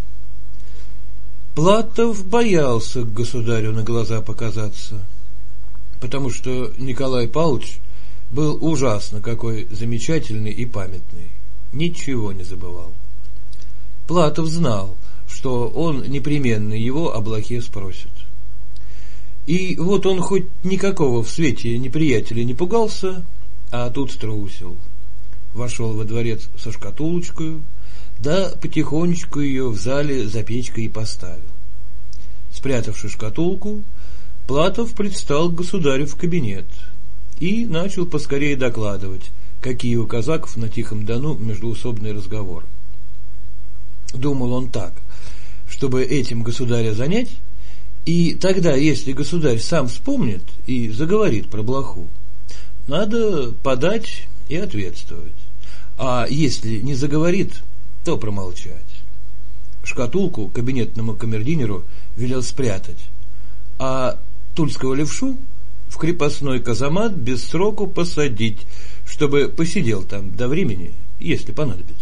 Платов боялся к государю на глаза показаться, потому что Николай Павлович был ужасно какой замечательный и памятный, ничего не забывал. Платов знал, что он непременно его о блохе спросит. И вот он хоть никакого в свете неприятеля не пугался, а тут струсил. Вошел во дворец со шкатулочкой, да потихонечку ее в зале за печкой и поставил. Спрятавши шкатулку, Платов предстал к государю в кабинет и начал поскорее докладывать, какие у казаков на Тихом Дону междоусобный разговор. Думал он так: чтобы этим государя занять И тогда, если государь сам вспомнит и заговорит про блоху, надо подать и ответствовать. А если не заговорит, то промолчать. Шкатулку кабинетному камердинеру велел спрятать, а тульского левшу в крепостной казамат без сроку посадить, чтобы посидел там до времени, если понадобится.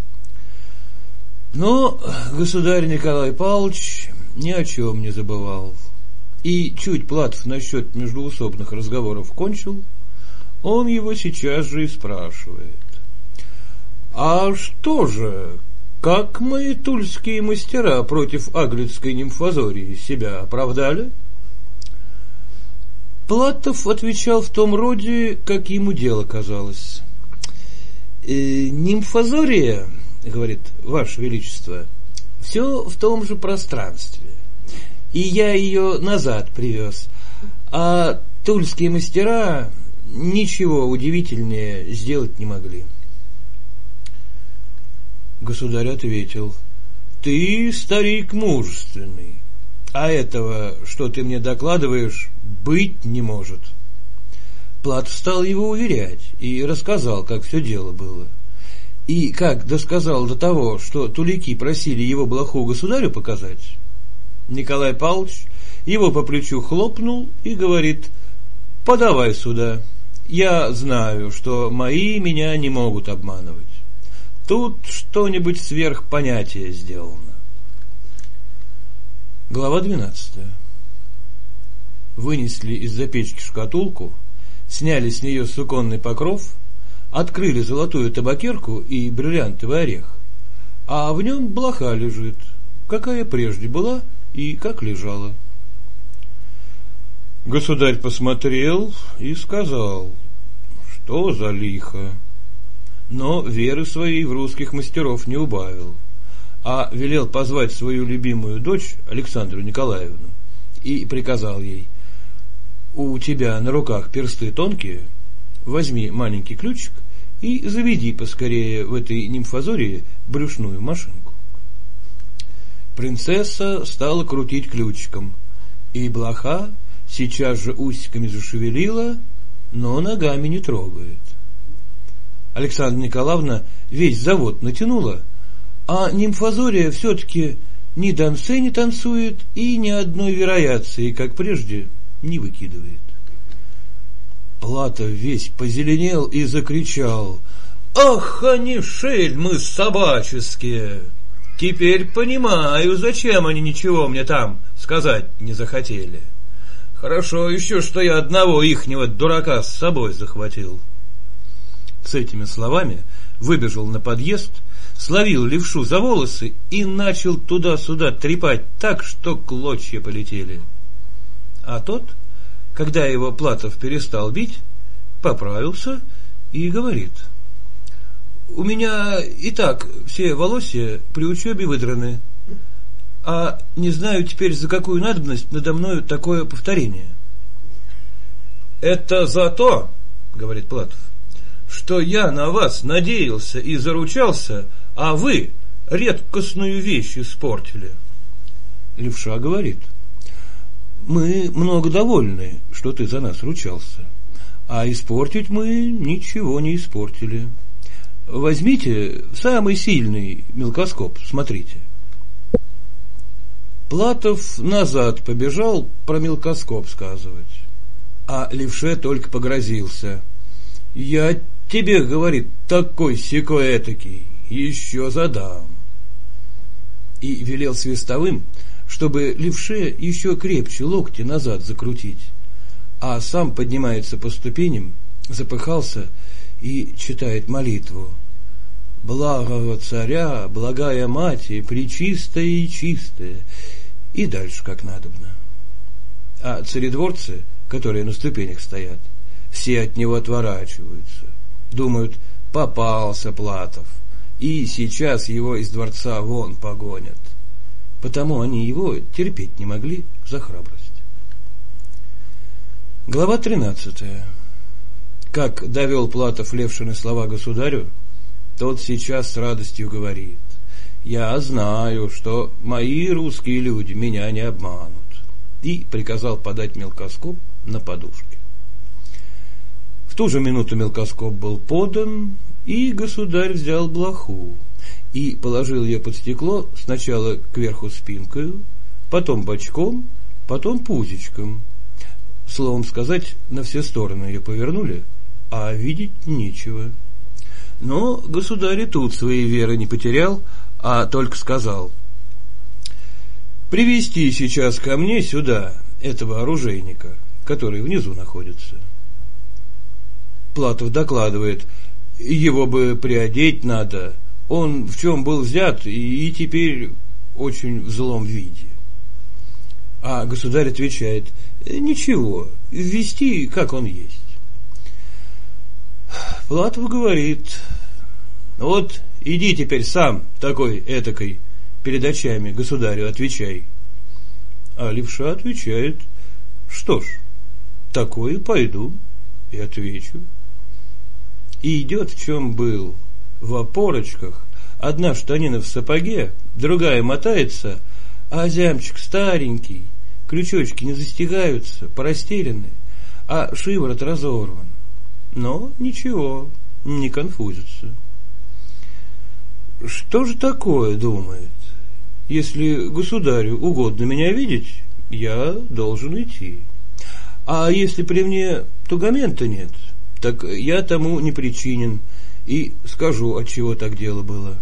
Но государь Николай Павлович ни о чем не забывал. И чуть Платов насчет междоусобных разговоров кончил, он его сейчас же и спрашивает: а что же, как мои тульские мастера против аглицкой нимфазории себя оправдали? Платов отвечал в том роде, как ему дело казалось. «Э, нимфазория, — говорит, — Ваше Величество, все в том же пространстве, и я ее назад привез, а тульские мастера ничего удивительнее сделать не могли». Государь ответил: ты, старик, мужественный, а этого, что ты мне докладываешь, быть не может. Платов стал его уверять и рассказал, как все дело было. И как досказал до того, что тулики просили его блоху государю показать, Николай Павлович его по плечу хлопнул и говорит: подавай сюда, я знаю, что мои меня не могут обманывать. Тут что-нибудь сверх понятия сделано. Глава двенадцатая. Вынесли из-за печки шкатулку, сняли с нее суконный покров, открыли золотую табакерку и бриллиантовый орех, а в нем блоха лежит, какая прежде была и как лежала. Государь посмотрел и сказал: что за лихо? Но веры своей в русских мастеров не убавил, а велел позвать свою любимую дочь Александру Николаевну и приказал ей: у тебя на руках персты тонкие, возьми маленький ключик и заведи поскорее в этой нимфазории брюшную машинку. Принцесса стала крутить ключиком, и блоха сейчас же усиками зашевелила, но ногами не трогает. Александра Николаевна весь завод натянула, а нимфазория все-таки ни дансе не танцует и ни одной вариации, как прежде, не выкидывает. Платов весь позеленел и закричал: ах, они шельмы собаческие! Теперь понимаю, зачем они ничего мне там сказать не захотели. Хорошо еще, что я одного ихнего дурака с собой захватил. С этими словами выбежал на подъезд, словил левшу за волосы и начал туда-сюда трепать так, что клочья полетели. А тот, когда его Платов перестал бить, поправился и говорит: у меня и так все волосья при учебе выдраны, а не знаю теперь, за какую надобность надо мною такое повторение. Это за то, говорит Платов, что я на вас надеялся и заручался, а вы редкостную вещь испортили. Левша говорит: мы много довольны, что ты за нас ручался, а испортить мы ничего не испортили. Возьмите самый сильный мелкоскоп, смотрите. Платов назад побежал про мелкоскоп сказывать, а левше только погрозился: я тебе, говорит, такой-сякой этакий еще задам. И велел свистовым, чтобы левше еще крепче локти назад закрутить, а сам поднимается по ступеням, запыхался и читает молитву: благого царя, благая мать, пречистая и чистая, и дальше как надобно. А царедворцы, которые на ступенях стоят, все от него отворачиваются, думают: попался Платов, и сейчас его из дворца вон погонят. Потому они его терпеть не могли за храбрость. Глава тринадцатая. Как довел Платов Левшины слова государю, тот сейчас с радостью говорит: я знаю, что мои русские люди меня не обманут. и приказал подать мелкоскоп на подушке. В ту же минуту мелкоскоп был подан, и государь взял блоху и положил ее под стекло сначала кверху спинкою, потом бочком, потом пузичком. Словом сказать, на все стороны ее повернули, а видеть нечего. Но государь и тут своей веры не потерял, а только сказал: привести сейчас ко мне сюда этого оружейника, который внизу находится. Платов докладывает: его бы приодеть надо, он в чем был взят и, и теперь очень в злом виде. А государь отвечает: ничего, ввести, как он есть. Платов говорит: вот иди теперь сам, такой этакой, перед очами государю отвечай. А левша отвечает: что ж, такое пойду и отвечу. И идет в чем был, в опорочках, одна штанина в сапоге, другая мотается, а зямчик старенький, крючочки не застигаются, порастеряны, а шиворот разорван. Но ничего, не конфузится. Что же такое, думает? Если государю угодно меня видеть, я должен идти. А если при мне тугамента нет, так я тому не причинен, и скажу, отчего так дело было.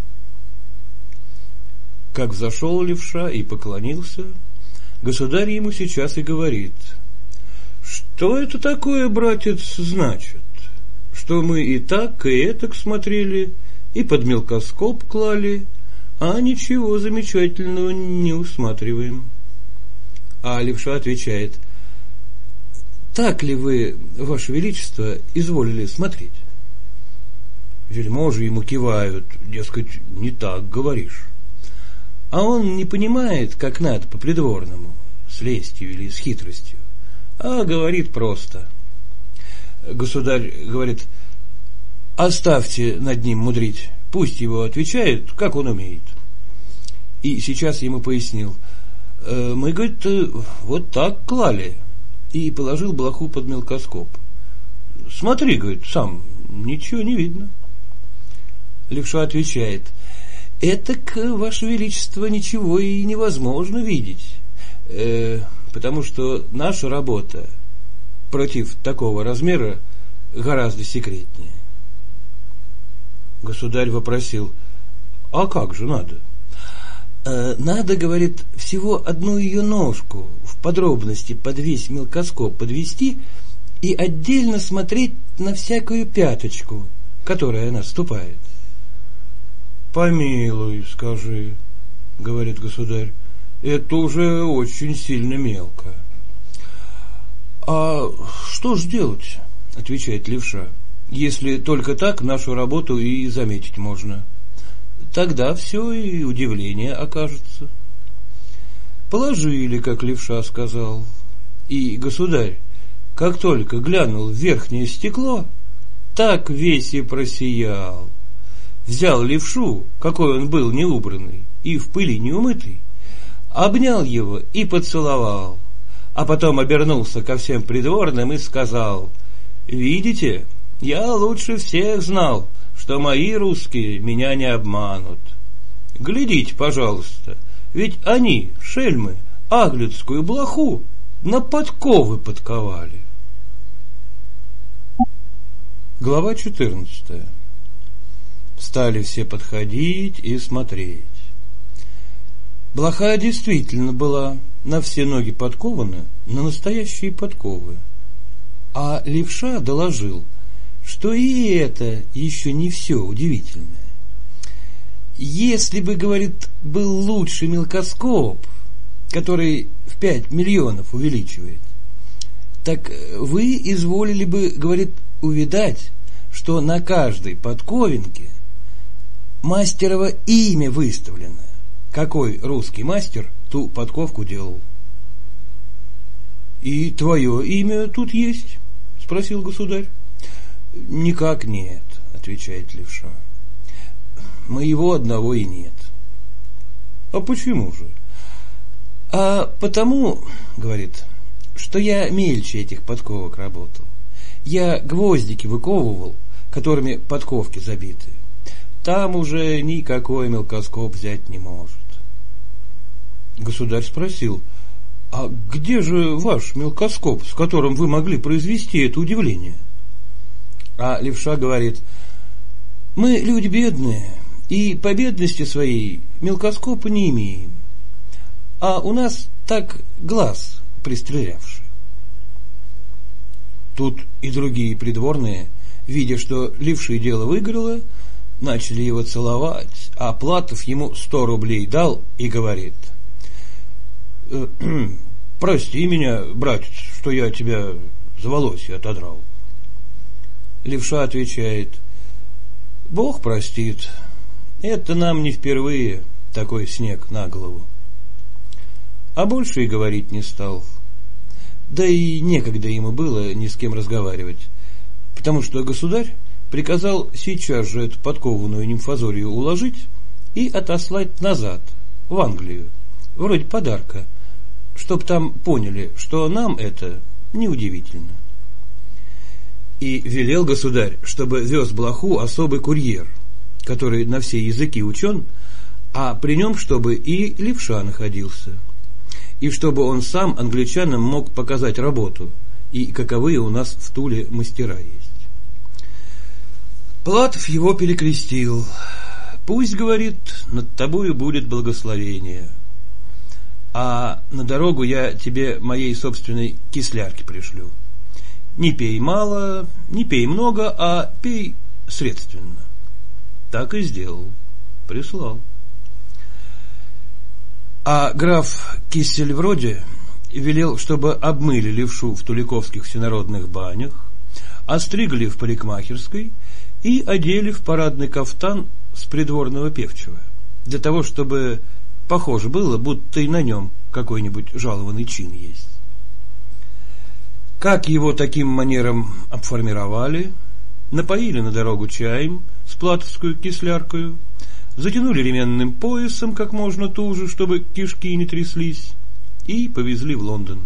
Как взошел левша и поклонился, государь ему сейчас и говорит: что это такое, братец, значит? Что мы и так, и этак смотрели, и под мелкоскоп клали, а ничего замечательного не усматриваем. А левша отвечает: так ли вы, ваше величество, изволили смотреть? Вельможи ему кивают, дескать, не так говоришь. А он не понимает, как надо по-придворному, с лестью или с хитростью, а говорит просто. Государь говорит: оставьте над ним мудрить, пусть его отвечает, как он умеет. И сейчас ему пояснил: мы, говорит, вот так клали, и положил блоху под мелкоскоп. Смотри, говорит, сам, ничего не видно. Левша отвечает: этак, ваше величество, ничего и невозможно видеть, э, потому что наша работа против такого размера гораздо секретнее. Государь вопросил: а как же надо? Э, надо, говорит, всего одну ее ножку в подробности под весь мелкоскоп подвести и отдельно смотреть на всякую пяточку, которая она ступает. Помилуй, скажи, говорит государь, это уже очень сильно мелко. А что ж делать, отвечает левша, если только так нашу работу и заметить можно? Тогда все и удивление окажется. Положили, как левша сказал, и государь, как только глянул в верхнее стекло, так весь и просиял. Взял левшу, какой он был неубранный и в пыли неумытый, обнял его и поцеловал, а потом обернулся ко всем придворным и сказал: видите, я лучше всех знал, что мои русские меня не обманут. Глядите, пожалуйста, ведь они, шельмы, аглицкую блоху на подковы подковали. Глава четырнадцатая. Стали все подходить и смотреть. Блоха действительно была на все ноги подкована, на настоящие подковы. А левша доложил, что и это еще не все удивительное. Если бы, говорит, был лучший мелкоскоп, который в пять миллионов увеличивает, так вы изволили бы, говорит, увидать, что на каждой подковинке мастерово имя выставлено, какой русский мастер ту подковку делал. — И твое имя тут есть? — спросил государь. — Никак нет, — отвечает левша. — Моего одного и нет. — А почему же? А потому, говорит, что я мельче этих подковок работал. Я гвоздики выковывал, которыми подковки забиты. Там уже никакой мелкоскоп взять не может. Государь спросил: а где же ваш мелкоскоп, с которым вы могли произвести это удивление? А левша говорит: мы люди бедные, и по бедности своей мелкоскопа не имеем. А у нас так глаз пристрелявший. Тут и другие придворные, видя, что левши дело выиграло, начали его целовать, а Платов ему сто рублей дал и говорит: прости меня, братец, что я тебя за волосье отодрал. Левша отвечает: Бог простит, это нам не впервые такой снег на голову. А больше и говорить не стал. Да и некогда ему было ни с кем разговаривать, потому что государь приказал сейчас же эту подкованную нимфазорию уложить и отослать назад, в Англию, вроде подарка, чтоб там поняли, что нам это неудивительно. И велел государь, чтобы вез блоху особый курьер, который на все языки учен, а при нем чтобы и левша находился, и чтобы он сам англичанам мог показать работу, и каковые у нас в Туле мастера есть. Платов его перекрестил. Пусть, говорит, над тобою будет благословение, а на дорогу я тебе моей собственной кислярки пришлю. Не пей мало, не пей много, а пей средственно. Так и сделал. Прислал. А граф Киссельвроде велел, чтобы обмыли левшу в туликовских всенародных банях, остригли в парикмахерской и одели в парадный кафтан с придворного певчего, для того, чтобы похоже было, будто и на нем какой-нибудь жалованный чин есть. Как его таким манером обформировали, напоили на дорогу чаем с платовскую кисляркою, затянули ременным поясом как можно туже, чтобы кишки не тряслись, и повезли в Лондон.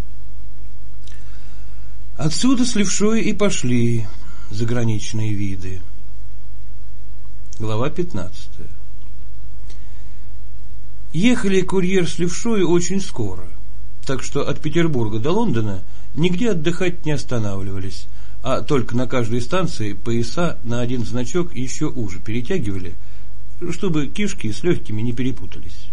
Отсюда с левшой и пошли заграничные виды. Глава пятнадцатая. Ехали курьер с левшой очень скоро, так что от Петербурга до Лондона нигде отдыхать не останавливались, а только на каждой станции пояса на один значок еще уже перетягивали, чтобы кишки с легкими не перепутались.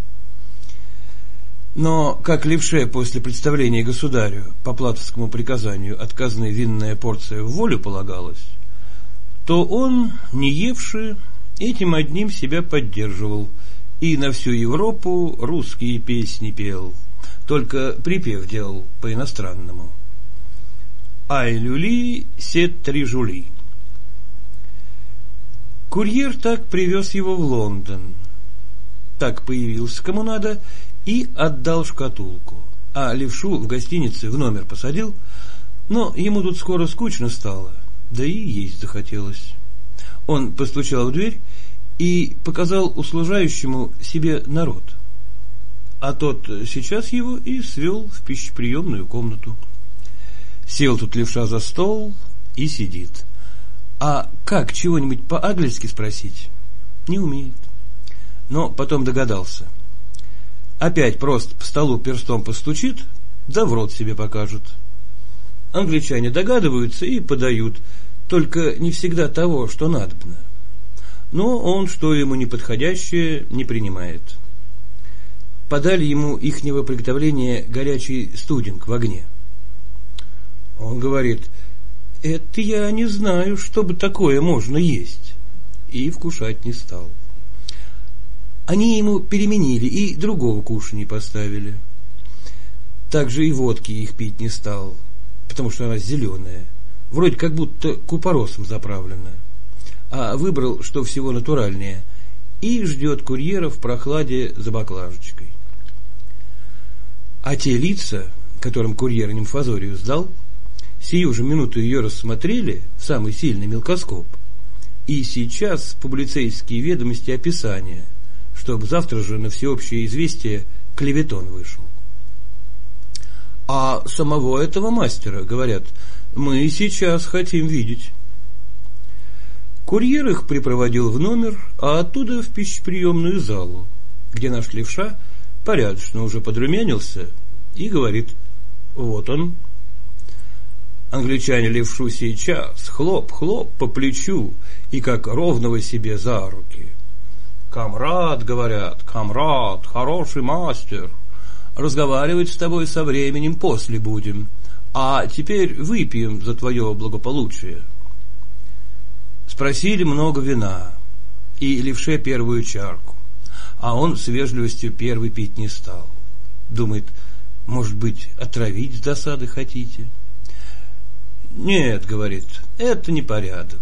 Но как левше после представления государю по платовскому приказанию от казны винная порция в волю полагалась, то он, не евший, этим одним себя поддерживал и на всю Европу русские песни пел, только припев делал по-иностранному. «Ай люли, сет три жули». Курьер так привез его в Лондон, так появился кому надо и отдал шкатулку, а левшу в гостинице в номер посадил, но ему тут скоро скучно стало, да и есть захотелось. Он постучал в дверь и показал услужающему себе народ, а тот сейчас его и свел в пищеприемную комнату. Сел тут левша за стол и сидит. А как чего-нибудь по-английски спросить? Не умеет. Но потом догадался. Опять просто по столу перстом постучит, да в рот себе покажет. Англичане догадываются и подают, только не всегда того, что надобно. Но он, что ему неподходящее, не принимает. Подали ему ихнего приготовления горячий студенг в огне. Он говорит: это я не знаю, чтобы такое можно есть, и вкушать не стал. Они ему переменили и другого кушанья поставили. Также и водки их пить не стал, потому что она зеленая, вроде как будто купоросом заправлена, а выбрал, что всего натуральнее, и ждет курьера в прохладе за баклажечкой. А те лица, которым курьер нимфазорию сдал, сию же минуту ее рассмотрели в самый сильный мелкоскоп, и сейчас публицейские ведомости описания, чтобы завтра же на всеобщее известие клеветон вышел. А самого этого мастера, говорят, мы сейчас хотим видеть. Курьер их припроводил в номер, а оттуда в пищеприемную залу, где наш левша порядочно уже подрумянился и говорит: вот он. Англичане левшу сейчас хлоп-хлоп по плечу и как ровного себе за руки. «Камрад, — говорят, — камрад, хороший мастер. Разговаривать с тобой со временем после будем, а теперь выпьем за твое благополучие». Спросили много вина, и левше первую чарку, а он с вежливостью первый пить не стал. Думает, может быть, отравить с досады хотите? Нет, говорит, это не порядок.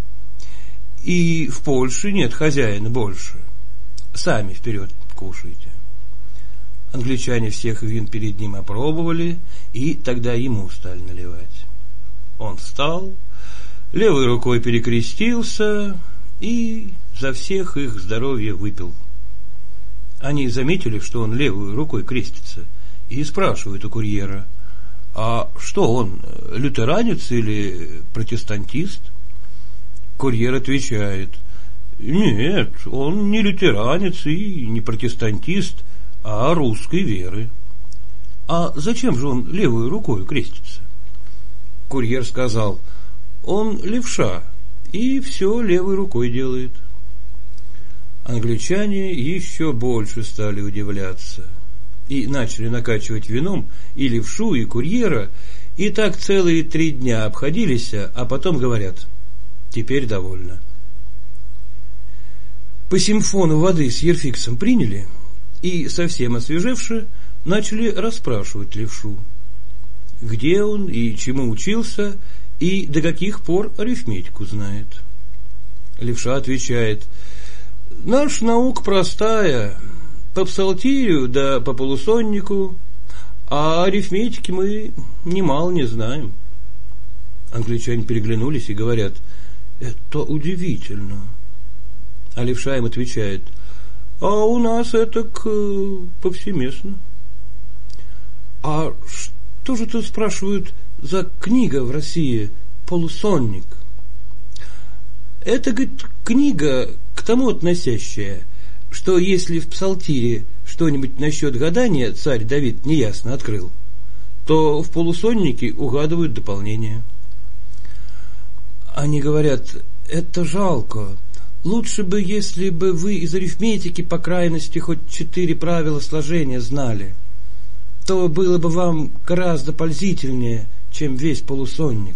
И в Польше нет хозяина больше. Сами вперед кушайте. Англичане всех вин перед ним опробовали, и тогда ему стали наливать. Он встал, левой рукой перекрестился и за всех их здоровье выпил. Они заметили, что он левой рукой крестится, и спрашивают у курьера: а что он, лютеранец или протестантист? Курьер отвечает: нет, он не лютеранец и не протестантист, а русской веры. А зачем же он левой рукой крестится? Курьер сказал: он левша и все левой рукой делает. Англичане еще больше стали удивляться и начали накачивать вином и левшу, и курьера, и так целые три дня обходились, а потом говорят: теперь довольно. По симфону воды с ерфиксом приняли, и, совсем освежевши, начали расспрашивать левшу, где он и чему учился, и до каких пор арифметику знает. Левша отвечает: наша наука простая, по псалтирию да по полусоннику, а арифметики мы немало не знаем. Англичане переглянулись и говорят: это удивительно. А левша им отвечает: а у нас это к, повсеместно. А что же тут, спрашивают, за книга в России «Полусонник»? Это, говорит, книга к тому относящая, что если в псалтире что-нибудь насчет гадания царь Давид неясно открыл, то в полусоннике угадывают дополнение. Они говорят: это жалко. Лучше бы, если бы вы из арифметики по крайности хоть четыре правила сложения знали, то было бы вам гораздо пользительнее, чем весь полусонник.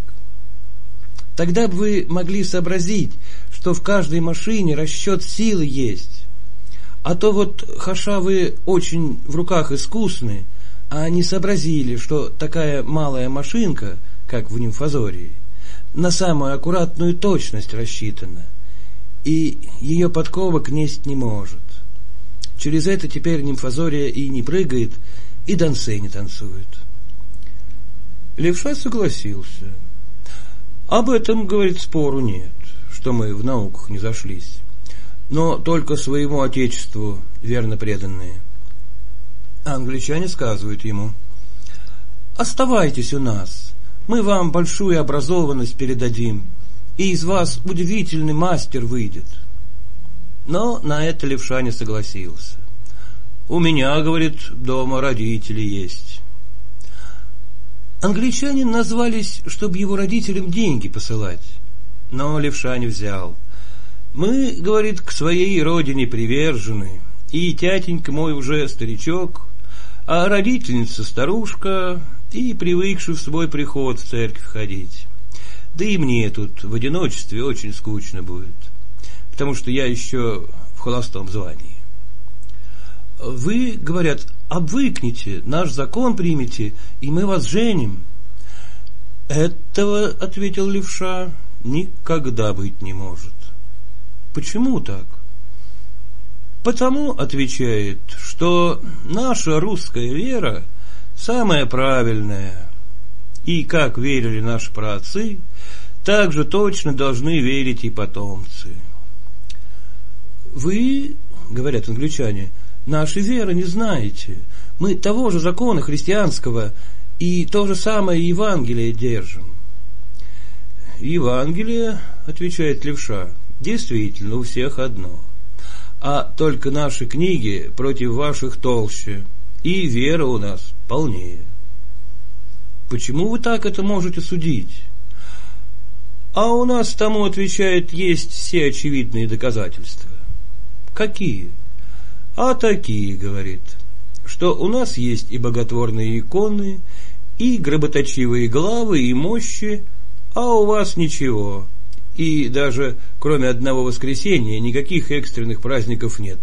Тогда бы вы могли сообразить, что в каждой машине расчет силы есть. А то вот хаша вы очень в руках искусны, а не сообразили, что такая малая машинка, как в нимфазории, на самую аккуратную точность рассчитана, и ее подковок несть не может. Через это теперь нимфазория и не прыгает, и дансе не танцует. Левша согласился. Об этом, говорит, спору нет, что мы в науках не зашлись, но только своему отечеству верно преданные. А англичане сказывают ему: оставайтесь у нас, мы вам большую образованность передадим, и из вас удивительный мастер выйдет. Но на это левша не согласился. У меня, говорит, дома родители есть. Англичане назвались, чтобы его родителям деньги посылать, но левша не взял. Мы, говорит, к своей родине привержены, и тятенька мой уже старичок, а родительница старушка, и привыкший в свой приход в церковь ходить. Да и мне тут в одиночестве очень скучно будет, потому что я еще в холостом звании. Вы, говорят, обвыкните, наш закон примите, и мы вас женим. Этого, ответил левша, никогда быть не может. Почему так? Потому, отвечает, что наша русская вера самая правильная, и как верили наши праотцы, так же точно должны верить и потомцы. Вы, говорят англичане, нашей веры не знаете. Мы того же закона христианского И то же самое Евангелие держим. Евангелие, отвечает левша, действительно у всех одно. А только наши книги против ваших толще, и вера у нас полнее. Почему вы так это можете судить? А у нас тому, отвечает, есть все очевидные доказательства. Какие? А такие, говорит, что у нас есть и боготворные иконы, и гроботочивые главы, и мощи, а у вас ничего. И даже кроме одного воскресенья никаких экстренных праздников нет.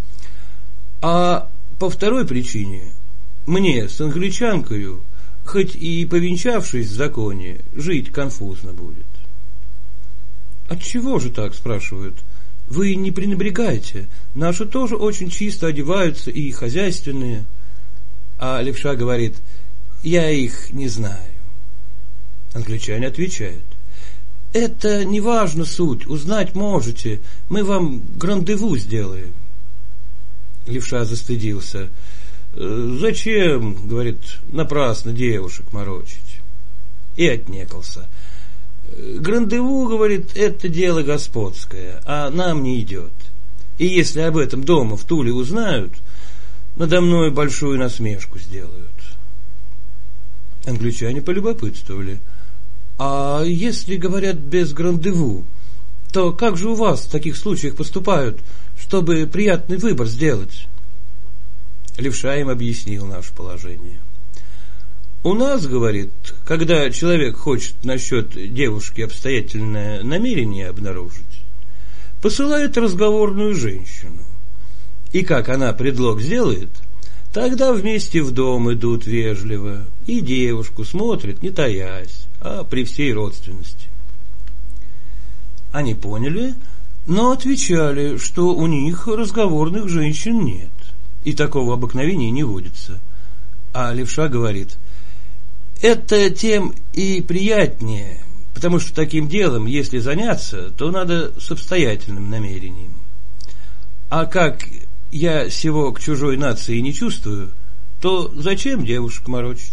А по второй причине, мне с англичанкою, хоть и повенчавшись в законе, жить конфузно будет. Отчего же так, спрашивают? Вы не пренебрегаете, наши тоже очень чисто одеваются и хозяйственные. А левша говорит, я их не знаю. Англичане отвечают, это не важно суть, узнать можете, мы вам грандеву сделаем. Левша застыдился. Зачем, говорит, напрасно девушек морочить? И отнекался. Грандеву, говорит, это дело господское, а нам не идет. И если об этом дома в Туле узнают, надо мной большую насмешку сделают. Англичане полюбопытствовали. А если говорят без грандеву, то как же у вас в таких случаях поступают, чтобы приятный выбор сделать? Левша им объяснил наше положение. У нас, говорит, когда человек хочет насчет девушки обстоятельное намерение обнаружить, посылает разговорную женщину. И как она предлог сделает, тогда вместе в дом идут вежливо, и девушку смотрят, не таясь, а при всей родственности. Они поняли, но отвечали, что у них разговорных женщин нет, и такого обыкновения не водится. А левша говорит, это тем и приятнее, потому что таким делом, если заняться, то надо с обстоятельным намерением. А как я сего к чужой нации не чувствую, то зачем девушек морочить?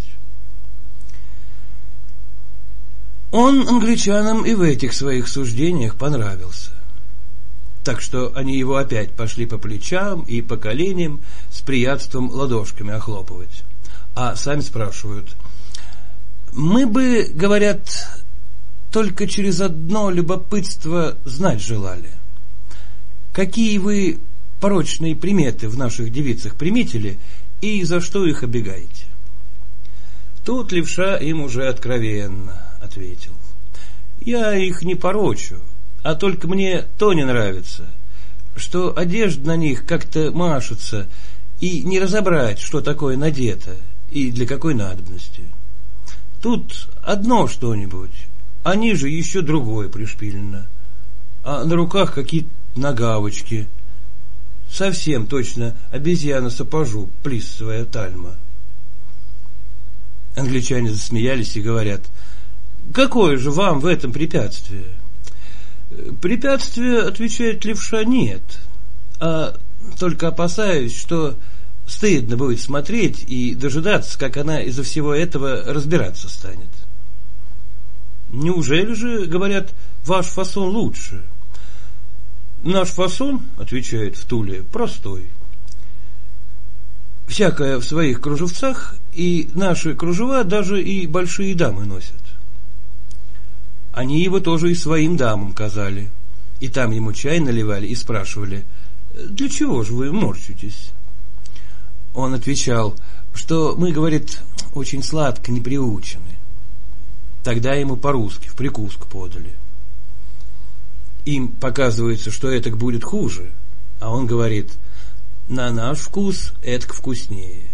Он англичанам и в этих своих суждениях понравился. Так что они его опять пошли по плечам и по коленям с приятством ладошками охлопывать. А сами спрашивают, мы бы, говорят, только через одно любопытство знать желали. Какие вы порочные приметы в наших девицах приметили и за что их обегаете? Тут левша им уже откровенно ответил. Я их не порочу, а только мне то не нравится, что одежда на них как-то машется, и не разобрать, что такое надето и для какой надобности. Тут одно что-нибудь, а ниже еще другое пришпилено, а на руках какие-то нагавочки. Совсем точно обезьяна-сапожу, плиссовая тальма. Англичане засмеялись и говорят, какое же вам в этом препятствие? Препятствия, отвечает левша, нет, а только опасаюсь, что стыдно будет смотреть и дожидаться, как она из-за всего этого разбираться станет. Неужели же, говорят, ваш фасон лучше? Наш фасон, отвечает в Туле, простой. Всякое в своих кружевцах, и наши кружева даже и большие дамы носят. Они его тоже и своим дамам казали, и там ему чай наливали и спрашивали, для чего же вы морщитесь? Он отвечал, что мы, говорит, очень сладко не приучены. Тогда ему по-русски в прикуску подали. Им показывается, что этак будет хуже, а он говорит, на наш вкус этак вкуснее.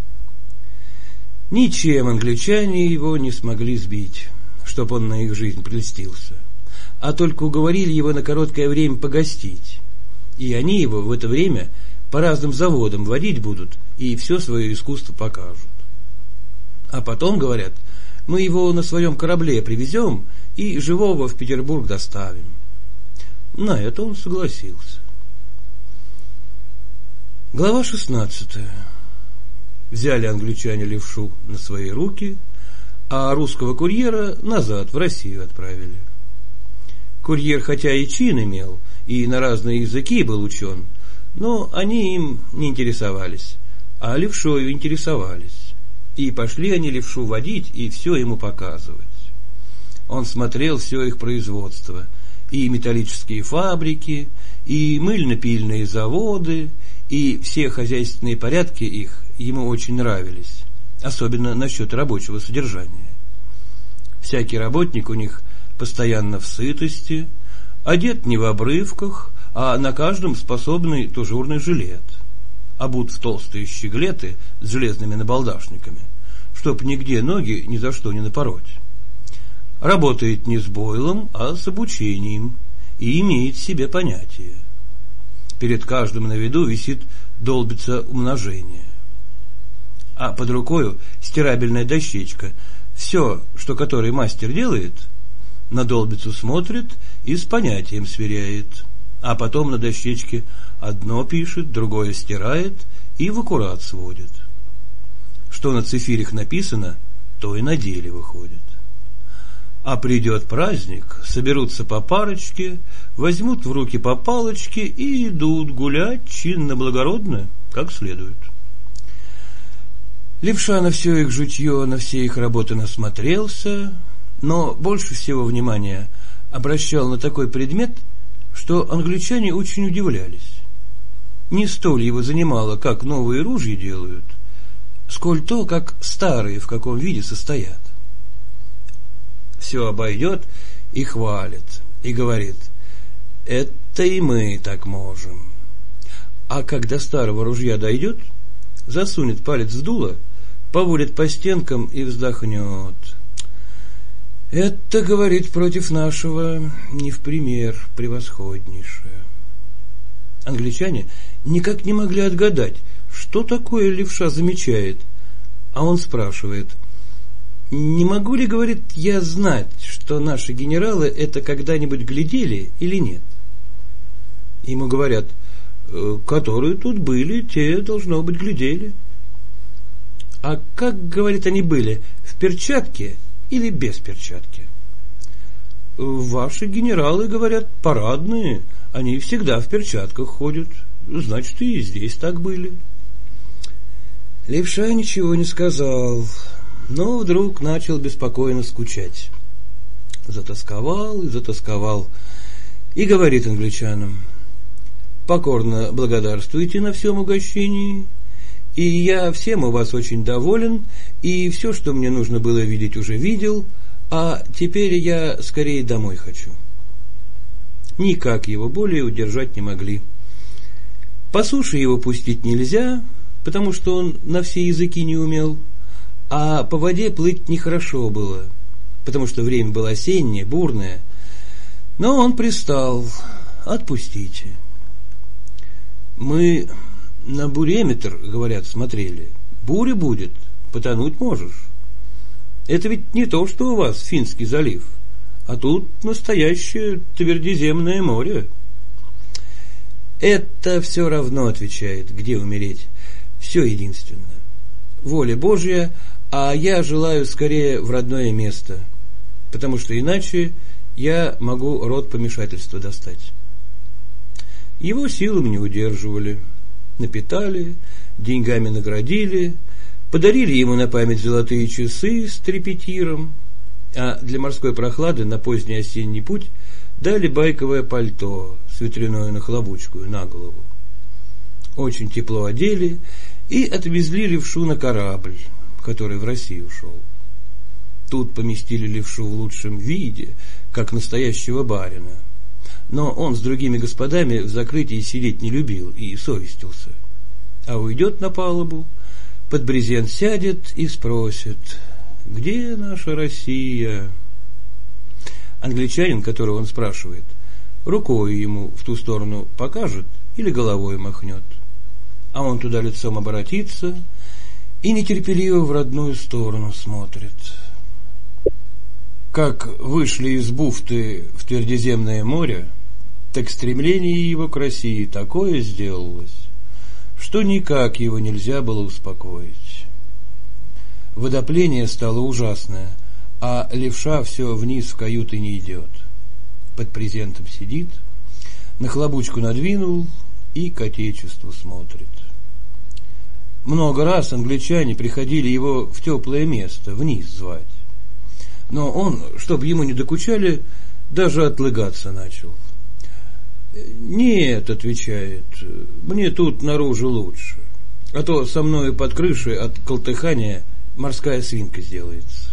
Ничем англичане его не смогли сбить, чтоб он на их жизнь прельстился, а только уговорили его на короткое время погостить, и они его в это время по разным заводам водить будут и все свое искусство покажут. А потом, говорят, мы его на своем корабле привезем и живого в Петербург доставим. На это он согласился. Глава шестнадцатая. Взяли англичане левшу на свои руки, а русского курьера назад в Россию отправили. Курьер хотя и чин имел, и на разные языки был учен, но они им не интересовались, а левшою интересовались. И пошли они левшу водить и все ему показывать. Он смотрел все их производство, и металлические фабрики, и мыльно-пильные заводы, и все хозяйственные порядки их ему очень нравились, особенно насчет рабочего содержания. Всякий работник у них постоянно в сытости, одет не в обрывках, а на каждом способный тужурный жилет, обут в толстые щеглеты с железными набалдашниками, чтоб нигде ноги ни за что не напороть. Работает не с бойлом, а с обучением, и имеет в себе понятие. Перед каждым на виду висит долбица умножения. А под рукою стирабельная дощечка. Все, что который мастер делает, на долбицу смотрит и с понятием сверяет, а потом на дощечке одно пишет, другое стирает и в аккурат сводит. Что на цифирях написано, то и на деле выходит. А придет праздник, соберутся по парочке, возьмут в руки по палочке и идут гулять чинно-благородно, как следует. Левша на все их житье, на все их работы насмотрелся, но больше всего внимания обращал на такой предмет, что англичане очень удивлялись. Не столь его занимало, как новые ружья делают, сколь то, как старые в каком виде состоят. Все обойдет и хвалит, и говорит: это и мы так можем. А когда старого ружья дойдет, засунет палец в дуло, поводит по стенкам и вздохнет. Это, говорит, против нашего не в пример превосходнейшее. Англичане никак не могли отгадать, что такое левша замечает, а он спрашивает: не могу ли, говорит, я знать, что наши генералы это когда-нибудь глядели или нет? Ему говорят: которые тут были, те, должно быть, глядели. А как, говорит, они были, в перчатке или без перчатки? Ваши генералы, говорят, парадные, они всегда в перчатках ходят, значит, и здесь так были. Левша ничего не сказал, но вдруг начал беспокойно скучать. Затосковал и затосковал, и говорит англичанам: покорно благодарствуйте на всем угощении, и я всем у вас очень доволен, и все, что мне нужно было видеть, уже видел, а теперь я скорее домой хочу. Никак его более удержать не могли. По суше его пустить нельзя, потому что он на все языки не умел, а по воде плыть нехорошо было, потому что время было осеннее, бурное. Но он пристал: отпустите. Мы на буреметр, говорят, смотрели. Буря будет, потонуть можешь. Это ведь не то, что у вас Финский залив, а тут настоящее твердиземное море. Это все равно, отвечает, где умереть. Все единственно. Воля Божья, а я желаю скорее в родное место, потому что иначе я могу род помешательства достать. Его силам не удерживали, напитали, деньгами наградили, подарили ему на память золотые часы с трепетиром, а для морской прохлады на поздний осенний путь дали байковое пальто с ветряную нахлобучкую на голову. Очень тепло одели и отвезли левшу на корабль, который в Россию шел. Тут поместили левшу в лучшем виде, как настоящего барина. Но он с другими господами в закрытии сидеть не любил и совестился. А уйдет на палубу, под брезент сядет и спросит: где наша Россия? Англичанин, которого он спрашивает, рукой ему в ту сторону покажет или головой махнет, а он туда лицом обратится и нетерпеливо в родную сторону смотрит. Как вышли из бухты в Твердиземное море, так стремление его к России такое сделалось, что никак его нельзя было успокоить. Водопление стало ужасное, а левша все вниз в каюты не идет. Под презентом сидит, нахлобучку надвинул и к отечеству смотрит. Много раз англичане приходили его в теплое место, вниз звать. Но он, чтобы ему не докучали, даже отлыгаться начал. «Нет», — отвечает, — «мне тут наружу лучше, а то со мною под крышей от колтыхания морская свинка сделается».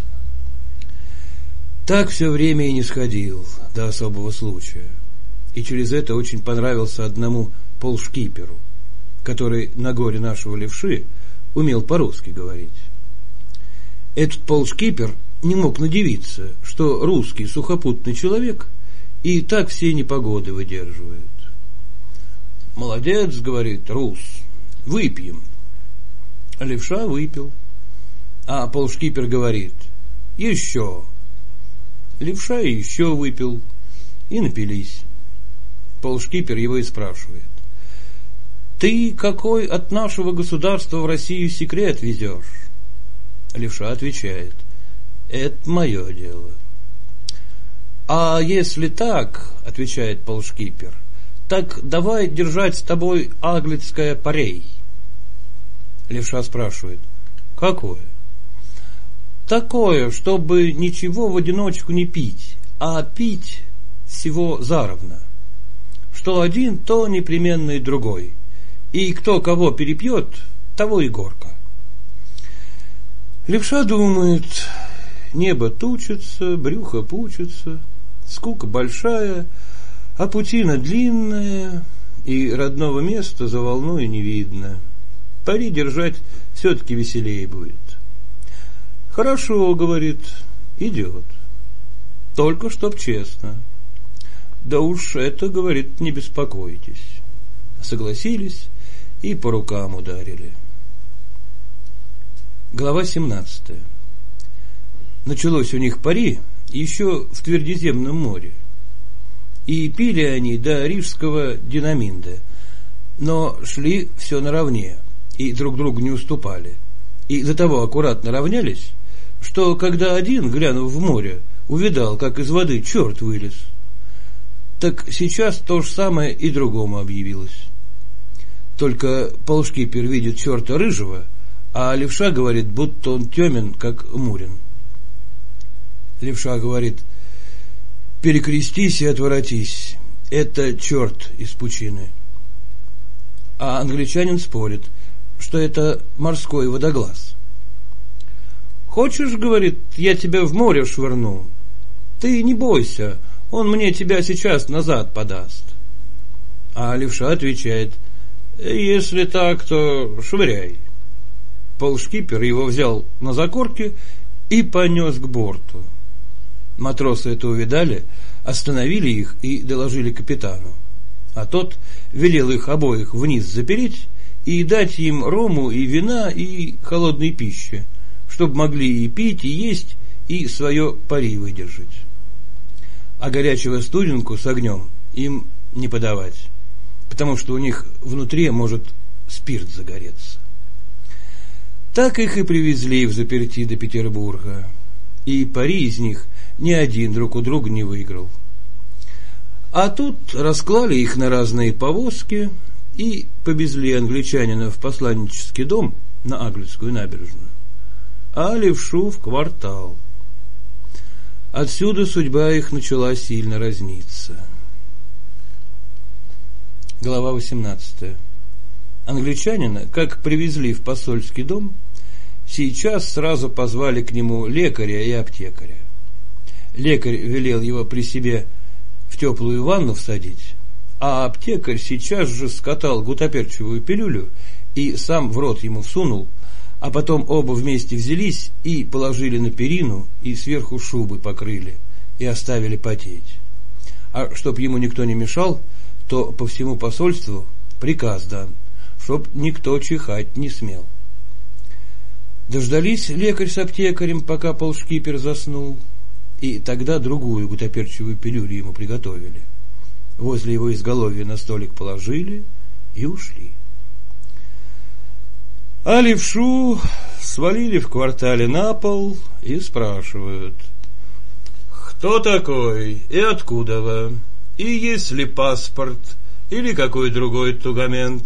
Так все время и не сходил до особого случая, и через это очень понравился одному полшкиперу, который на горе нашего левши умел по-русски говорить. Этот полшкипер не мог надивиться, что русский сухопутный человек и так все непогоды выдерживает. «Молодец, — говорит, — рус, выпьем». Левша выпил, а полшкипер говорит: «Еще». Левша еще выпил, и напились. Полшкипер его и спрашивает: «Ты какой от нашего государства в Россию секрет везешь?» Левша отвечает: «Это мое дело». «А если так, — отвечает полшкипер, — так давай держать с тобой аглицкое парей». Левша спрашивает: «Какое?» «Такое, чтобы ничего в одиночку не пить, а пить всего заровно. Что один, то непременно и другой. И кто кого перепьет, того и горько». Левша думает: небо тучится, брюхо пучится, скука большая, а путина длинная, и родного места за волной не видно. Пари держать все-таки веселее будет. «Хорошо, — говорит, — идет. Только чтоб честно». «Да уж это, — говорит, — не беспокойтесь». Согласились и по рукам ударили. Глава семнадцатая. Началось у них пари еще в Твердиземном море, и пили они до рижского Динаминда, но шли все наравне и друг другу не уступали, и до того аккуратно равнялись, что когда один, глянув в море, увидал, как из воды черт вылез, так сейчас то же самое и другому объявилось. Только полшкипер видит черта рыжего, а левша говорит, будто он темен, как Мурин. Левша говорит: «Перекрестись и отворотись, это черт из пучины». А англичанин спорит, что это морской водоглаз. «Хочешь, — говорит, — я тебя в море швырну? Ты не бойся, он мне тебя сейчас назад подаст». А левша отвечает: «Если так, то швыряй». Полшкипер его взял на закорки и понес к борту. Матросы это увидали, остановили их и доложили капитану. А тот велел их обоих вниз запереть и дать им рому и вина и холодной пищи, чтобы могли и пить, и есть, и свое пари выдержать. А горячего студенку с огнем им не подавать, потому что у них внутри может спирт загореться. Так их и привезли взаперти до Петербурга, и пари из них ни один друг у друга не выиграл. А тут расклали их на разные повозки и повезли англичанина в посланнический дом на Аглицкую набережную, а левшу в квартал. Отсюда судьба их начала сильно разниться. Глава восемнадцатая. Англичанина, как привезли в посольский дом, сейчас сразу позвали к нему лекаря и аптекаря. Лекарь велел его при себе в теплую ванну всадить, а аптекарь сейчас же скатал гутаперчевую пилюлю и сам в рот ему всунул, а потом оба вместе взялись и положили на перину и сверху шубы покрыли и оставили потеть. А чтоб ему никто не мешал, то по всему посольству приказ дан, чтоб никто чихать не смел. Дождались лекарь с аптекарем, пока полшкипер заснул, и тогда другую гутаперчевую пилюлю ему приготовили. Возле его изголовья на столик положили и ушли. А левшу свалили в квартале на пол и спрашивают: кто такой и откуда вы, и есть ли паспорт или какой другой документ?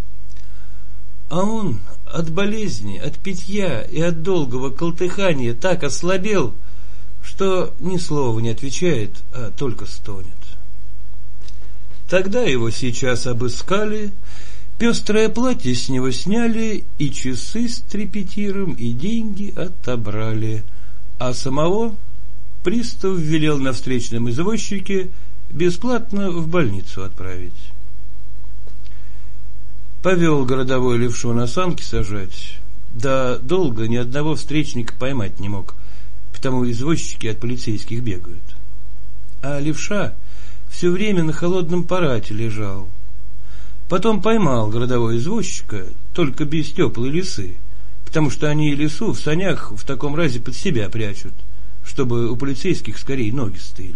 А он от болезни, от питья и от долгого колтыхания так ослабел, что ни слова не отвечает, а только стонет. Тогда его сейчас обыскали, пестрое платье с него сняли, и часы с трепетиром, и деньги отобрали, а самого пристав велел на встречном извозчике бесплатно в больницу отправить. Повел городовой левшу на санки сажать, да долго ни одного встречника поймать не мог, потому извозчики от полицейских бегают. А левша все время на холодном парате лежал. Потом поймал городовой извозчика, только без теплой лисы, потому что они лису в санях в таком разе под себя прячут, чтобы у полицейских скорее ноги стыли.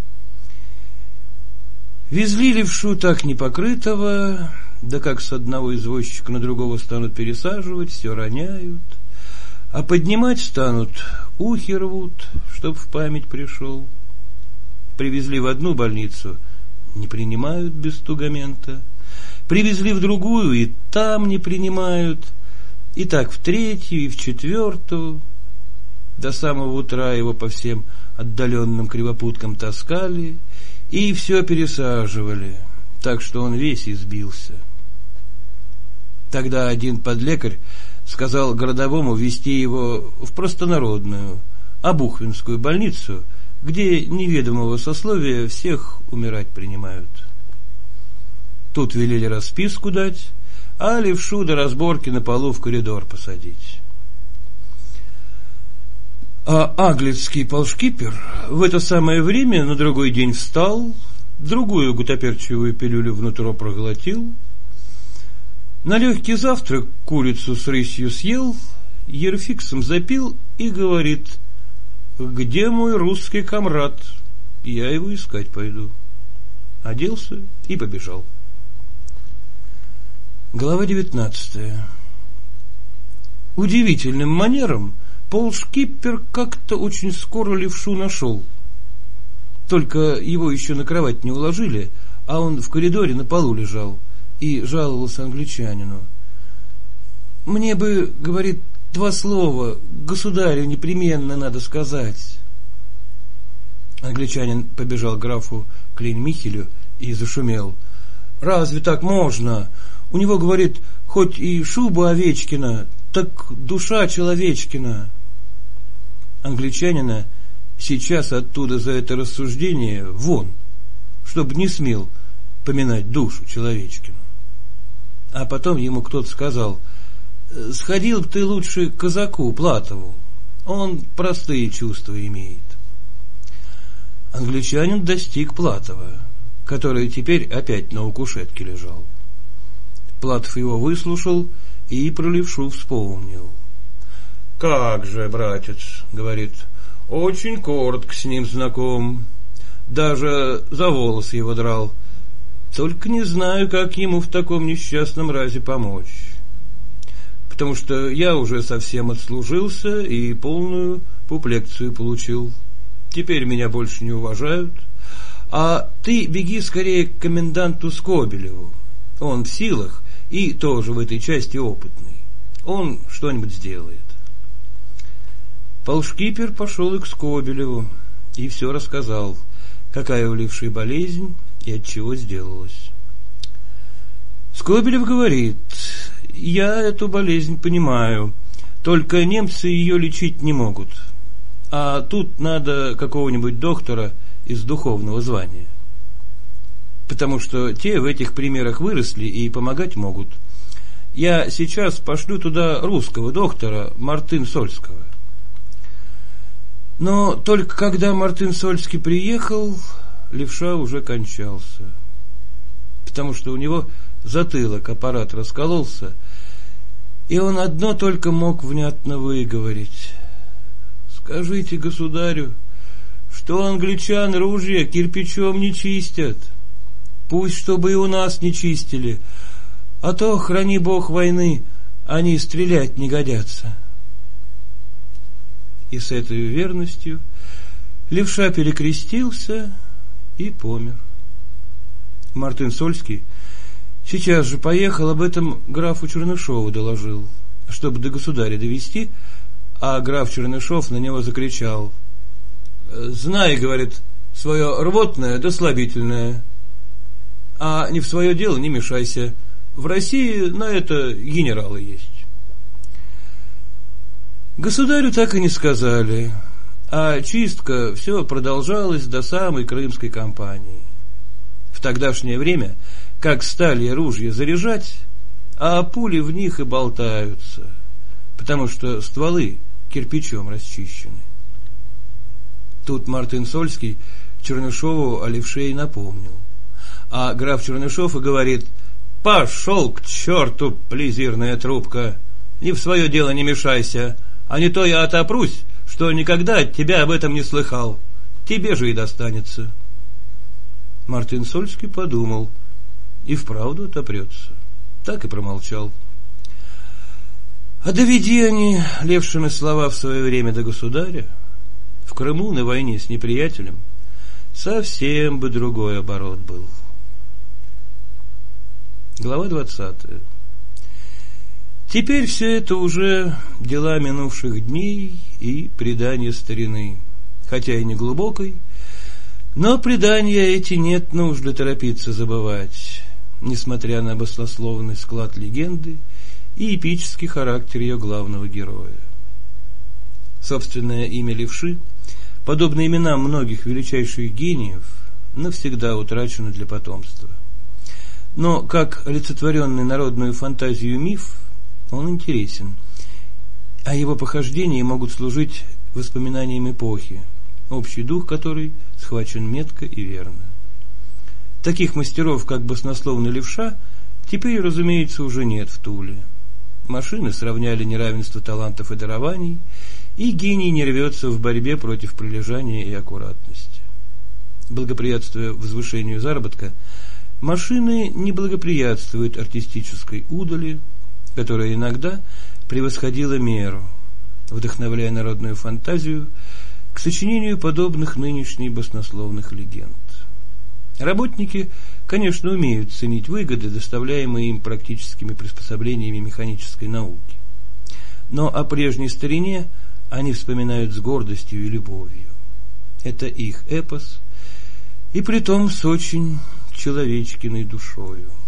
Везли левшу так непокрытого, да как с одного извозчика на другого станут пересаживать, все роняют, а поднимать станут, ухи рвут, чтоб в память пришел. Привезли в одну больницу, не принимают без тугамента, привезли в другую, и там не принимают, и так в третью, и в четвертую. До самого утра его по всем отдаленным кривопуткам таскали и все пересаживали, так что он весь избился. Тогда один подлекарь сказал городовому везти его в простонародную, Обухвинскую больницу, где неведомого сословия всех умирать принимают. Тут велели расписку дать, а левшу до разборки на полу в коридор посадить. А аглицкий полшкипер в это самое время на другой день встал, другую гутоперчивую пилюлю внутрь проглотил, на легкий завтрак курицу с рысью съел, ерфиксом запил и говорит: где мой русский комрад? Я его искать пойду. Оделся и побежал. Глава девятнадцатая. Удивительным манером полшкипер как-то очень скоро левшу нашел. Только его еще на кровать не уложили, а он в коридоре на полу лежал и жаловался англичанину. Мне бы, говорит, два слова государю непременно надо сказать. Англичанин побежал к графу Клейн-Михелю и зашумел: разве так можно? У него, говорит, хоть и шуба Овечкина, так душа человечкина. Англичанина сейчас оттуда за это рассуждение вон, чтобы не смел поминать душу человечкину. А потом ему кто-то сказал: сходил бы ты лучше к казаку Платову, он простые чувства имеет. Англичанин достиг Платова, который теперь опять на укушетке лежал. Платов его выслушал и про левшу вспомнил. Как же, братец, говорит, очень коротко с ним знаком, даже за волос его драл, только не знаю, как ему в таком несчастном разе помочь, потому что я уже совсем отслужился и полную пуплекцию получил, теперь меня больше не уважают, а ты беги скорее к коменданту Скобелеву, он в силах и тоже в этой части опытный, он что-нибудь сделает. Полшкипер пошел и к Скобелеву и все рассказал, какая у левши болезнь и от чего сделалась. Скобелев говорит: я эту болезнь понимаю, только немцы ее лечить не могут, а тут надо какого-нибудь доктора из духовного звания, потому что те в этих примерах выросли и помогать могут. Я сейчас пошлю туда русского доктора Мартын-Сольского. Но только когда Мартын-Сольский приехал, левша уже кончался, потому что у него затылок аппарат раскололся, и он одно только мог внятно выговорить: скажите государю, что англичан ружья кирпичом не чистят, пусть чтобы и у нас не чистили, а то, храни бог войны, они стрелять не годятся. И с этой верностью левша перекрестился и помер. Мартын Сольский сейчас же поехал, об этом графу Чернышову доложил, чтобы до государя довести, а граф Чернышов на него закричал: «Знай, — говорит, — свое рвотное да слабительное, а не в свое дело не мешайся. В России на это генералы есть». Государю так и не сказали, а чистка все продолжалась до самой Крымской кампании. В тогдашнее время, как стали ружья заряжать, а пули в них и болтаются, потому что стволы кирпичом расчищены. Тут Мартын Сольский Чернышову о левше и напомнил, а граф Чернышов и говорит: «Пошел к черту, плезирная трубка, ни в свое дело не мешайся, а не то я отопрусь, что никогда от тебя об этом не слыхал, тебе же и достанется». Мартын Сольский подумал, и вправду отопрется, так и промолчал. А доведи они левшины слова в свое время до государя, в Крыму на войне с неприятелем совсем бы другой оборот был. Глава двадцатая. Теперь все это уже дела минувших дней и предания старины, хотя и не глубокой, но предания эти нет нужды торопиться забывать, несмотря на баснословный склад легенды и эпический характер ее главного героя. Собственное имя левши, подобно именам многих величайших гениев, навсегда утрачено для потомства. Но как олицетворенный народную фантазию миф, он интересен, а его похождения могут служить воспоминанием эпохи, общий дух которой схвачен метко и верно. Таких мастеров, как баснословный левша, теперь, разумеется, уже нет в Туле. Машины сравняли неравенство талантов и дарований, и гений не рвется в борьбе против прилежания и аккуратности. Благоприятствуя возвышению заработка, машины не благоприятствуют артистической удали, которая иногда превосходила меру, вдохновляя народную фантазию к сочинению подобных нынешней баснословных легенд. Работники, конечно, умеют ценить выгоды, доставляемые им практическими приспособлениями механической науки, но о прежней старине они вспоминают с гордостью и любовью. Это их эпос, и притом с очень человечкиной душою.